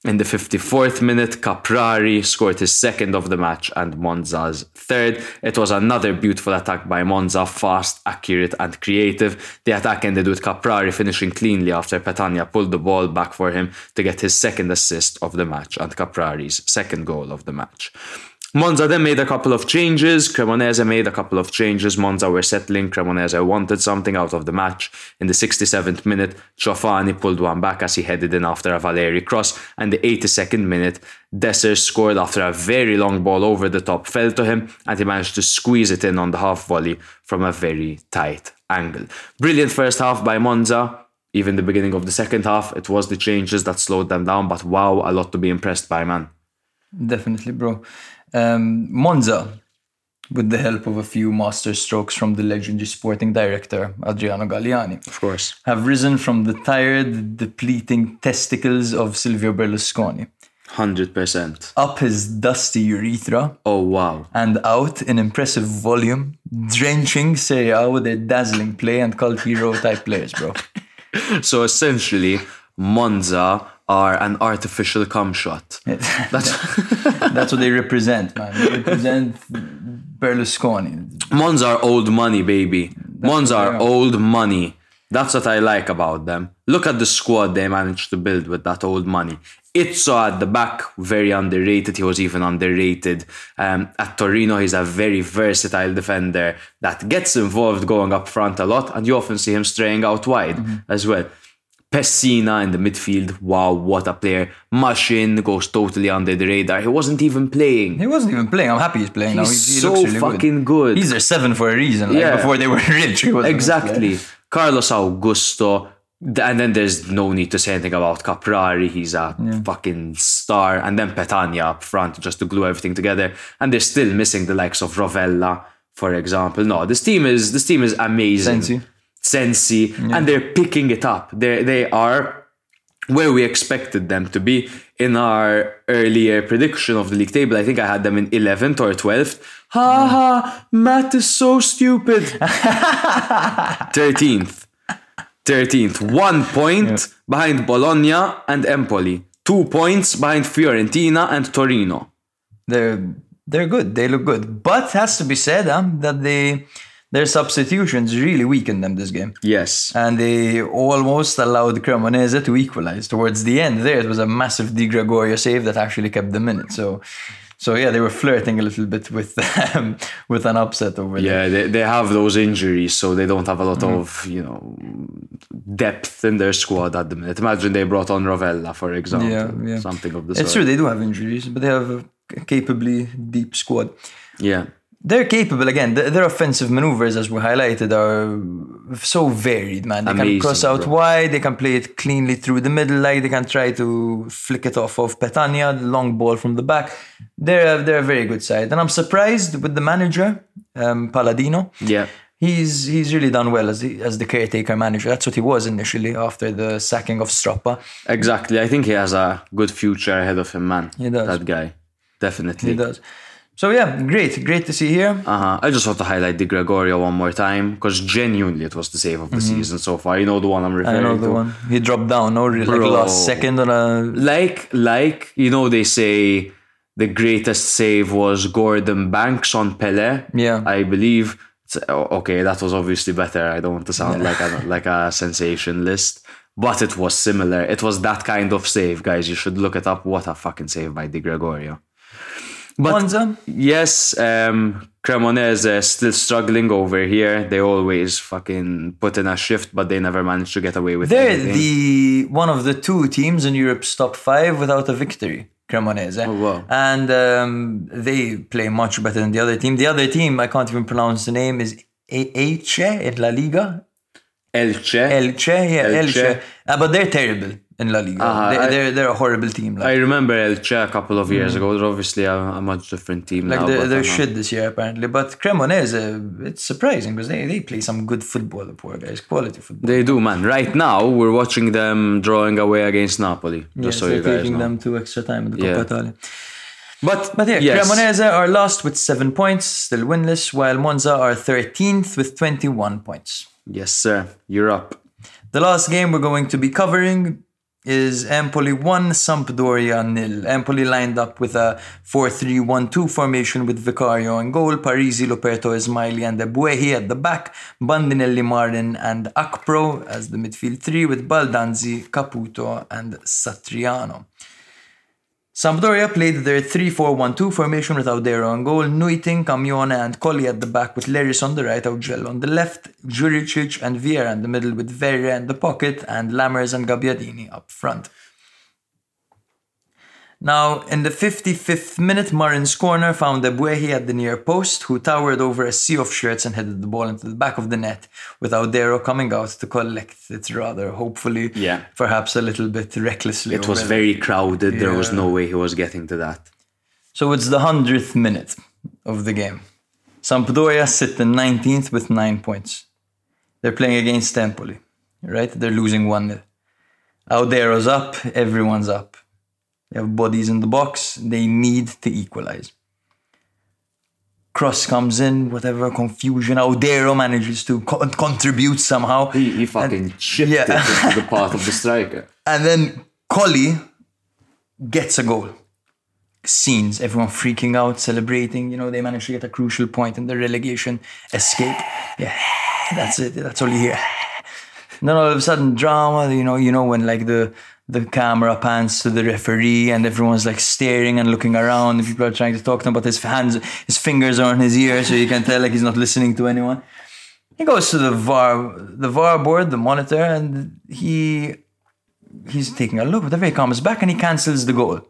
Speaker 7: In the 54th minute, Caprari scored his second of the match and Monza's third. It was another beautiful attack by Monza, fast, accurate and creative. The attack ended with Caprari finishing cleanly after Petagna pulled the ball back for him to get his second assist of the match and Caprari's second goal of the match. Monza then made a couple of changes. Cremonese made a couple of changes. Monza were settling. Cremonese wanted something out of the match. In the 67th minute, Ciofani pulled one back as he headed in after a Valeri cross. And the 82nd minute, Dessers scored after a very long ball over the top fell to him, and he managed to squeeze it in on the half volley from a very tight angle. Brilliant first half by Monza. Even the beginning of the second half, it was the changes that slowed them down. But wow, a lot to be impressed by, man.
Speaker 6: Definitely, bro. Monza, with the help of a few master strokes from the legendary sporting director Adriano Galliani,
Speaker 7: of course,
Speaker 6: have risen from the tired, depleting testicles of Silvio Berlusconi.
Speaker 7: 100%.
Speaker 6: Up his dusty urethra.
Speaker 7: Oh, wow.
Speaker 6: And out in impressive volume, drenching Serie A with their dazzling play and cult hero type players, bro.
Speaker 7: So essentially, Monza are an artificial cum shot.
Speaker 6: That's what they represent, man. They represent Berlusconi.
Speaker 7: Monza are old money, baby. Monza are old money. That's what I like about them. Look at the squad they managed to build with that old money. Izzo at the back, very underrated. He was even underrated. At Torino, he's a very versatile defender that gets involved going up front a lot, and you often see him straying out wide as well. Pessina in the midfield, wow, what a player. Mashin goes totally under the radar. He wasn't even playing.
Speaker 6: I'm happy he's playing now. He
Speaker 7: so
Speaker 6: looks really
Speaker 7: fucking good.
Speaker 6: He's their 7 for a reason. Like before they were rich.
Speaker 7: Exactly. Carlos Augusto. And then there's no need to say anything about Caprari. He's a fucking star. And then Petagna up front just to glue everything together. And they're still missing the likes of Rovella, for example. No, this team is amazing. Sensi, and they're picking it up. They are where we expected them to be. In our earlier prediction of the league table, I think I had them in 11th or 12th. Matt is so stupid. 13th. 1 point behind Bologna and Empoli. 2 points behind Fiorentina and Torino.
Speaker 6: They're good. They look good. But has to be said that their substitutions really weakened them this game.
Speaker 7: Yes.
Speaker 6: And they almost allowed Cremonese to equalize towards the end. There, it was a massive Di Gregorio save that actually kept them in it. So yeah, they were flirting a little bit with an upset over there.
Speaker 7: Yeah, they have those injuries, so they don't have a lot of, depth in their squad at the minute. Imagine they brought on Rovella, for example. Yeah. Something of the sort.
Speaker 6: It's true, they do have injuries, but they have a capably deep squad.
Speaker 7: Yeah.
Speaker 6: They're capable, again, their offensive maneuvers, as we highlighted, are so varied, man. They can cross out wide, they can play it cleanly through the middle, like they can try to flick it off of Petagna, the long ball from the back. They're a very good side. And I'm surprised with the manager, Palladino.
Speaker 7: Yeah.
Speaker 6: He's really done well as the caretaker manager. That's what he was initially after the sacking of Stroppa.
Speaker 7: Exactly. I think he has a good future ahead of him, man.
Speaker 6: He does.
Speaker 7: That guy. Definitely.
Speaker 6: He does. So yeah, great to see here.
Speaker 7: I just want to highlight Di Gregorio one more time, because genuinely it was the save of the season so far. You know the one I'm referring to?
Speaker 6: I know the one. He dropped down, last second on a...
Speaker 7: They say the greatest save was Gordon Banks on Pelé.
Speaker 6: Yeah.
Speaker 7: I believe. Okay, that was obviously better. I don't want to sound like a sensationalist. But it was similar. It was that kind of save, guys. You should look it up. What a fucking save by Di Gregorio. But
Speaker 6: Monza?
Speaker 7: Yes, Cremonese still struggling over here. They always fucking put in a shift, but they never manage to get away with anything.
Speaker 6: They're one of the 2 teams in Europe's top 5 without a victory, Cremonese.
Speaker 7: Oh, wow.
Speaker 6: And they play much better than the other team. The other team, I can't even pronounce the name, is Elche in La Liga. Elche. But they're terrible in La Liga. They're a horrible team.
Speaker 7: I remember Elche a couple of years ago. They're obviously a much different team now.
Speaker 6: They're shit this year, apparently. But Cremonese, it's surprising because they play some good football, the poor guys. Quality football.
Speaker 7: They do, man. Right now, we're watching them drawing away against Napoli. Just so you guys know.
Speaker 6: Taking them to extra time in the Coppa Italia.
Speaker 7: But
Speaker 6: yes. Cremonese are last with 7 points, still winless, while Monza are 13th with 21 points.
Speaker 7: Yes, sir. You're up.
Speaker 6: The last game we're going to be covering is Empoli 1, Sampdoria 0. Empoli lined up with a 4-3-1-2 formation with Vicario in goal, Parisi, Luperto, Ismaili and Ebuehi at the back, Bandinelli, Marin and Akpro as the midfield three with Baldanzi, Caputo and Satriano. Sampdoria played their 3-4-1-2 formation with Audero on goal, Nuiting, Camione and Colli at the back with Leris on the right, Augello on the left, Juricic and Vieira in the middle with Verre in the pocket and Lammers and Gabbiadini up front. Now, in the 55th minute, Marin's corner found Ebuehi at the near post, who towered over a sea of shirts and headed the ball into the back of the net, with Audero coming out to collect it rather hopefully, perhaps a little bit recklessly.
Speaker 7: It was very crowded. There was no way he was getting to that.
Speaker 6: So it's the 100th minute of the game. Sampdoria sit in 19th with 9 points. They're playing against Empoli, right? They're losing 1-0. Audero's up, everyone's up. They have bodies in the box. They need to equalize. Cross comes in, whatever confusion. Audero manages to contribute somehow.
Speaker 7: He fucking chipped it into the path of the striker.
Speaker 6: And then Colli gets a goal. Scenes, everyone freaking out, celebrating. You know, they managed to get a crucial point in the relegation escape. Yeah, that's it. That's all you hear. And then all of a sudden, drama. You know when like the camera pans to the referee and everyone's like staring and looking around and people are trying to talk to him, but his fingers are on his ear, so you can tell like he's not listening to anyone. He goes to the VAR board, the monitor, and he's taking a look, whatever, he comes back and he cancels the goal.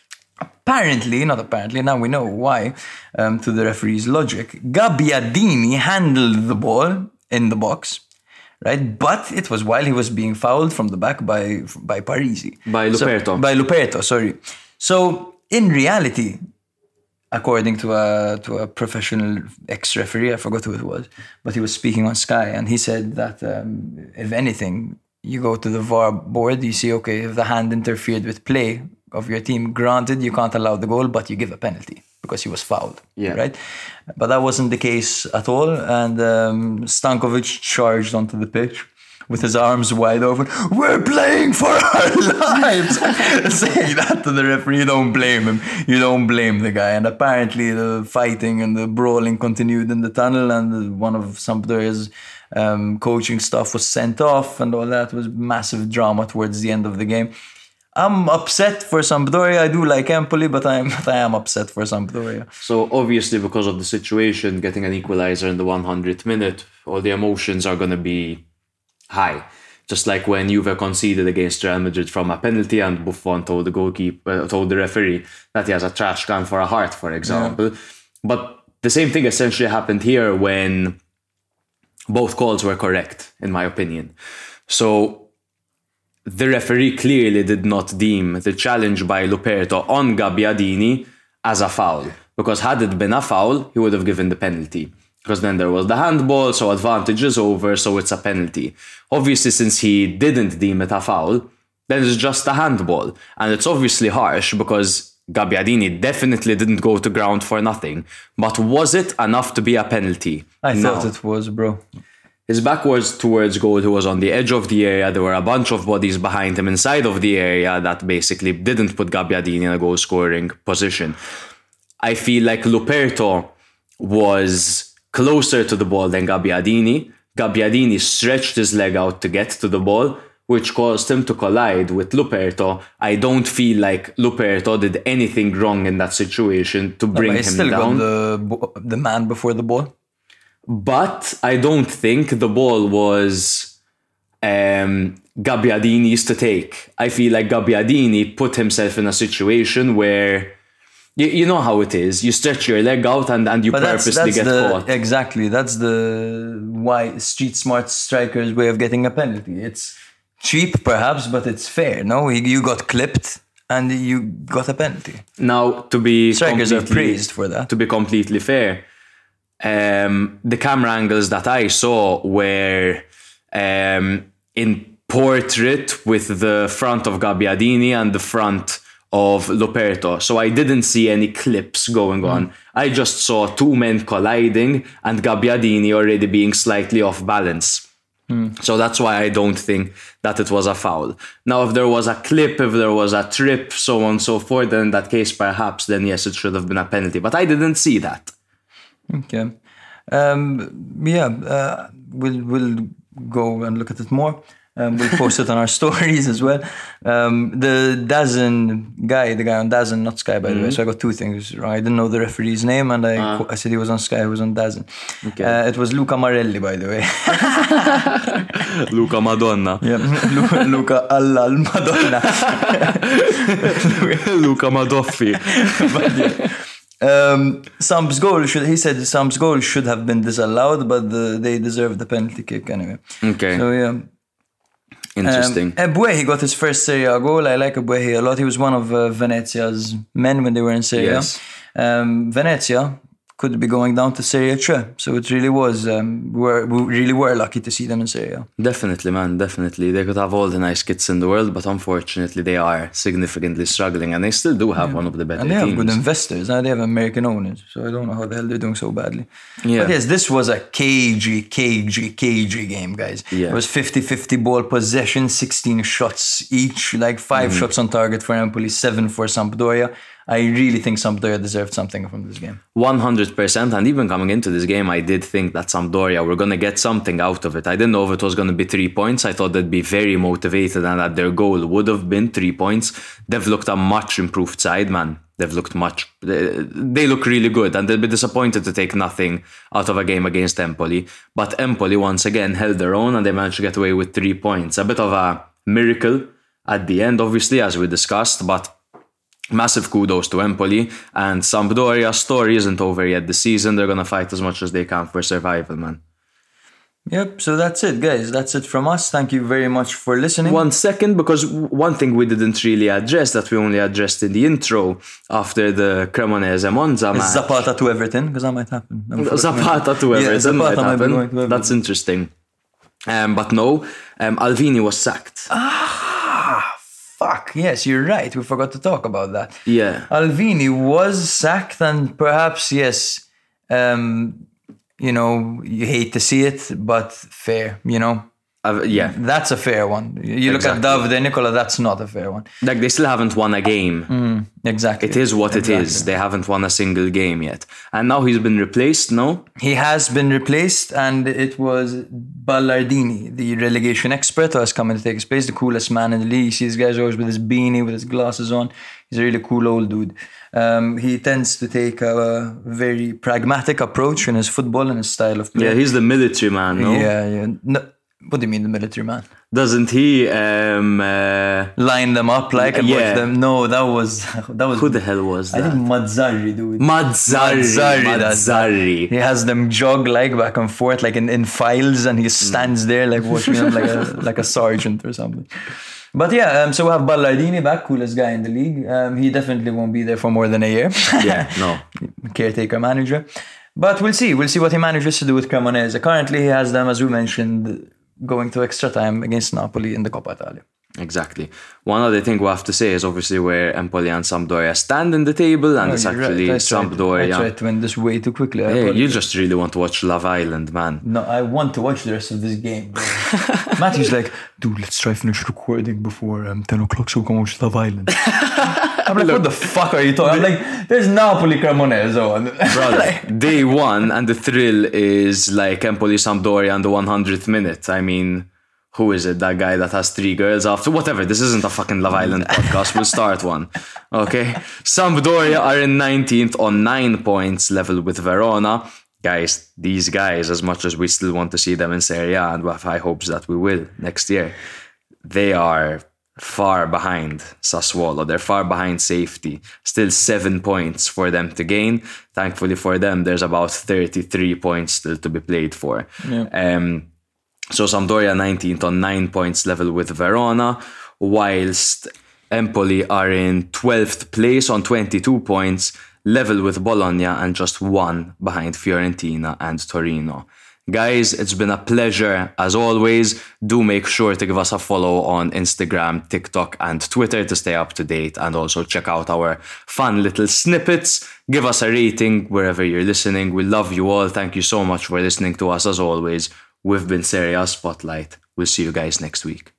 Speaker 6: Not apparently, now we know why, to the referee's logic. Gabbiadini handled the ball in the box, right? But it was while he was being fouled from the back by Parisi.
Speaker 7: By Luperto.
Speaker 6: Sorry. So in reality, according to a professional ex-referee, I forgot who it was, but he was speaking on Sky and he said that if anything, you go to the VAR board, you see, okay, if the hand interfered with play of your team, granted, you can't allow the goal, but you give a penalty because he was fouled, right? But that wasn't the case at all. And Stankovic charged onto the pitch with his arms wide open. We're playing for our lives! Saying that to the referee, you don't blame him. You don't blame the guy. And apparently the fighting and the brawling continued in the tunnel, and one of Sampdoria's coaching staff was sent off, and all that was massive drama towards the end of the game. I'm upset for Sampdoria. I do like Empoli, but I am upset for Sampdoria.
Speaker 7: So obviously, because of the situation, getting an equalizer in the 100th minute, all the emotions are going to be high. Just like when Juve conceded against Real Madrid from a penalty and Buffon told the referee that he has a trash can for a heart, for example. Yeah. But the same thing essentially happened here when both calls were correct, in my opinion. So the referee clearly did not deem the challenge by Luperto on Gabbiadini as a foul. Because had it been a foul, he would have given the penalty. Because then there was the handball, so advantage is over, so it's a penalty. Obviously, since he didn't deem it a foul, then it's just a handball. And it's obviously harsh because Gabbiadini definitely didn't go to ground for nothing. But was it enough to be a penalty?
Speaker 6: I thought it was, bro.
Speaker 7: His back was towards goal. He was on the edge of the area. There were a bunch of bodies behind him inside of the area that basically didn't put Gabbiadini in a goal-scoring position. I feel like Luperto was closer to the ball than Gabbiadini. Gabbiadini stretched his leg out to get to the ball, which caused him to collide with Luperto. I don't feel like Luperto did anything wrong in that situation to bring him
Speaker 6: still
Speaker 7: down.
Speaker 6: Got the man before the ball.
Speaker 7: But I don't think the ball was Gabbiadini's to take. I feel like Gabbiadini put himself in a situation where, you know how it is. You stretch your leg out and you purposely get caught.
Speaker 6: Exactly. That's the street smart striker's way of getting a penalty. It's cheap perhaps, but it's fair. No, you got clipped and you got a penalty.
Speaker 7: Now, to be
Speaker 6: strikers are praised for that.
Speaker 7: To be completely fair, the camera angles that I saw were in portrait with the front of Gabbiadini and the front of Luperto. So I didn't see any clips going on. I just saw two men colliding and Gabbiadini already being slightly off balance. So that's why I don't think that it was a foul. Now, if there was a clip, if there was a trip, so on and so forth, then in that case, perhaps, then yes, it should have been a penalty. But I didn't see that.
Speaker 6: Okay. We'll go and look at it more. We'll post it on our stories as well. The DAZN guy, the guy on DAZN, not Sky, by the way. So I got two things wrong. I didn't know the referee's name, and I said he was on Sky, he was on DAZN. Okay. It was Luca Marelli, by the way.
Speaker 7: Luca Madonna.
Speaker 6: Yeah, Luca alla Madonna.
Speaker 7: Luca Madoffi.
Speaker 6: Sam's goal should have been disallowed, but they deserved the penalty kick anyway.
Speaker 7: Okay.
Speaker 6: So yeah.
Speaker 7: Interesting.
Speaker 6: Ebuehi got his first Serie A goal. I like Ebuehi a lot. He was one of Venezia's men when they were in Serie A.
Speaker 7: Yes.
Speaker 6: Venezia could be going down to Serie A. So it really was. We really were lucky to see them in Serie A.
Speaker 7: Definitely, man. Definitely. They could have all the nice kits in the world, but unfortunately they are significantly struggling, and they still do have one of the better
Speaker 6: teams. And they have good investors. They have American owners. So I don't know how the hell they're doing so badly. Yeah. But yes, this was a cagey game, guys. Yeah. It was 50-50 ball possession, 16 shots each, like 5 shots on target for Empoli, 7 for Sampdoria. I really think Sampdoria deserved something from this game.
Speaker 7: 100%. And even coming into this game, I did think that Sampdoria were going to get something out of it. I didn't know if it was going to be 3 points. I thought they'd be very motivated and that their goal would have been 3 points. They've looked a much improved side, man. They look really good, and they'll be disappointed to take nothing out of a game against Empoli. But Empoli, once again, held their own and they managed to get away with 3 points. A bit of a miracle at the end, obviously, as we discussed, but massive kudos to Empoli. And Sampdoria's story isn't over yet this season. They're going to fight as much as they can for survival, man.
Speaker 6: Yep, so that's it, guys. That's it from us. Thank you very much for listening.
Speaker 7: 1 second, because one thing we didn't really address that we only addressed in the intro after the Cremonese Monza match.
Speaker 6: Zapata to Everton, because that might happen.
Speaker 7: Zapata to Everton might happen. That's interesting. But no, Alvini was sacked.
Speaker 6: Fuck, yes, you're right. We forgot to talk about that.
Speaker 7: Yeah.
Speaker 6: Alvini was sacked, and perhaps, yes, you hate to see it, but fair,
Speaker 7: yeah.
Speaker 6: That's a fair one. You look at Davide Nicola, that's not a fair one.
Speaker 7: Like, they still haven't won a game.
Speaker 6: Exactly.
Speaker 7: It is what it is. They haven't won a single game yet. And now he's been replaced, no?
Speaker 6: He has been replaced, and it was Ballardini, the relegation expert, who has come in to take his place, the coolest man in the league. You see this guy's always with his beanie, with his glasses on. He's a really cool old dude. He tends to take a very pragmatic approach in his football and his style of play.
Speaker 7: Yeah, he's the military man, no?
Speaker 6: Yeah. No, what do you mean, the military man?
Speaker 7: Doesn't he
Speaker 6: line them up like and watch them? No, that was
Speaker 7: who the hell was that?
Speaker 6: I think Mazzarri, dude.
Speaker 7: Mazzarri.
Speaker 6: He has them jog like back and forth like in files, and he stands there like watching them like a sergeant or something. But yeah, so we have Ballardini back, coolest guy in the league. He definitely won't be there for more than a year.
Speaker 7: Yeah, no.
Speaker 6: Caretaker manager. But we'll see. We'll see what he manages to do with Cremonese. Currently, he has them, as we mentioned, going to extra time against Napoli in the Coppa Italia.
Speaker 7: Exactly. One other thing we have to say is obviously where Empoli and Sampdoria stand in the table, and it's actually Sampdoria.
Speaker 6: I tried to win this way too quickly.
Speaker 7: Hey, you just really want to watch Love Island, man.
Speaker 6: No, I want to watch the rest of this game. Matthew's like, dude, let's try finish recording before 10 o'clock so we can watch Love Island. I'm like, what the fuck are you talking? I'm like, there's Napoli Cremonese on.
Speaker 7: Brother, day one, and the thrill is like Empoli Sampdoria in the 100th minute. I mean, who is it? That guy that has 3 girls after? Whatever, this isn't a fucking Love Island podcast. We'll start one. Okay? Sampdoria are in 19th on 9 points, level with Verona. Guys, these guys, as much as we still want to see them in Serie A, and we have high hopes that we will next year, they are far behind Sassuolo. They're far behind safety. Still 7 points for them to gain. Thankfully for them, there's about 33 points still to be played for. Yeah. So Sampdoria 19th on 9 points, level with Verona, whilst Empoli are in 12th place on 22 points, level with Bologna, and just 1 behind Fiorentina and Torino. Guys, it's been a pleasure as always. Do make sure to give us a follow on Instagram, TikTok and Twitter to stay up to date, and also check out our fun little snippets. Give us a rating wherever you're listening. We love you all. Thank you so much for listening to us as always. We've been Serie A Spotlight. We'll see you guys next week.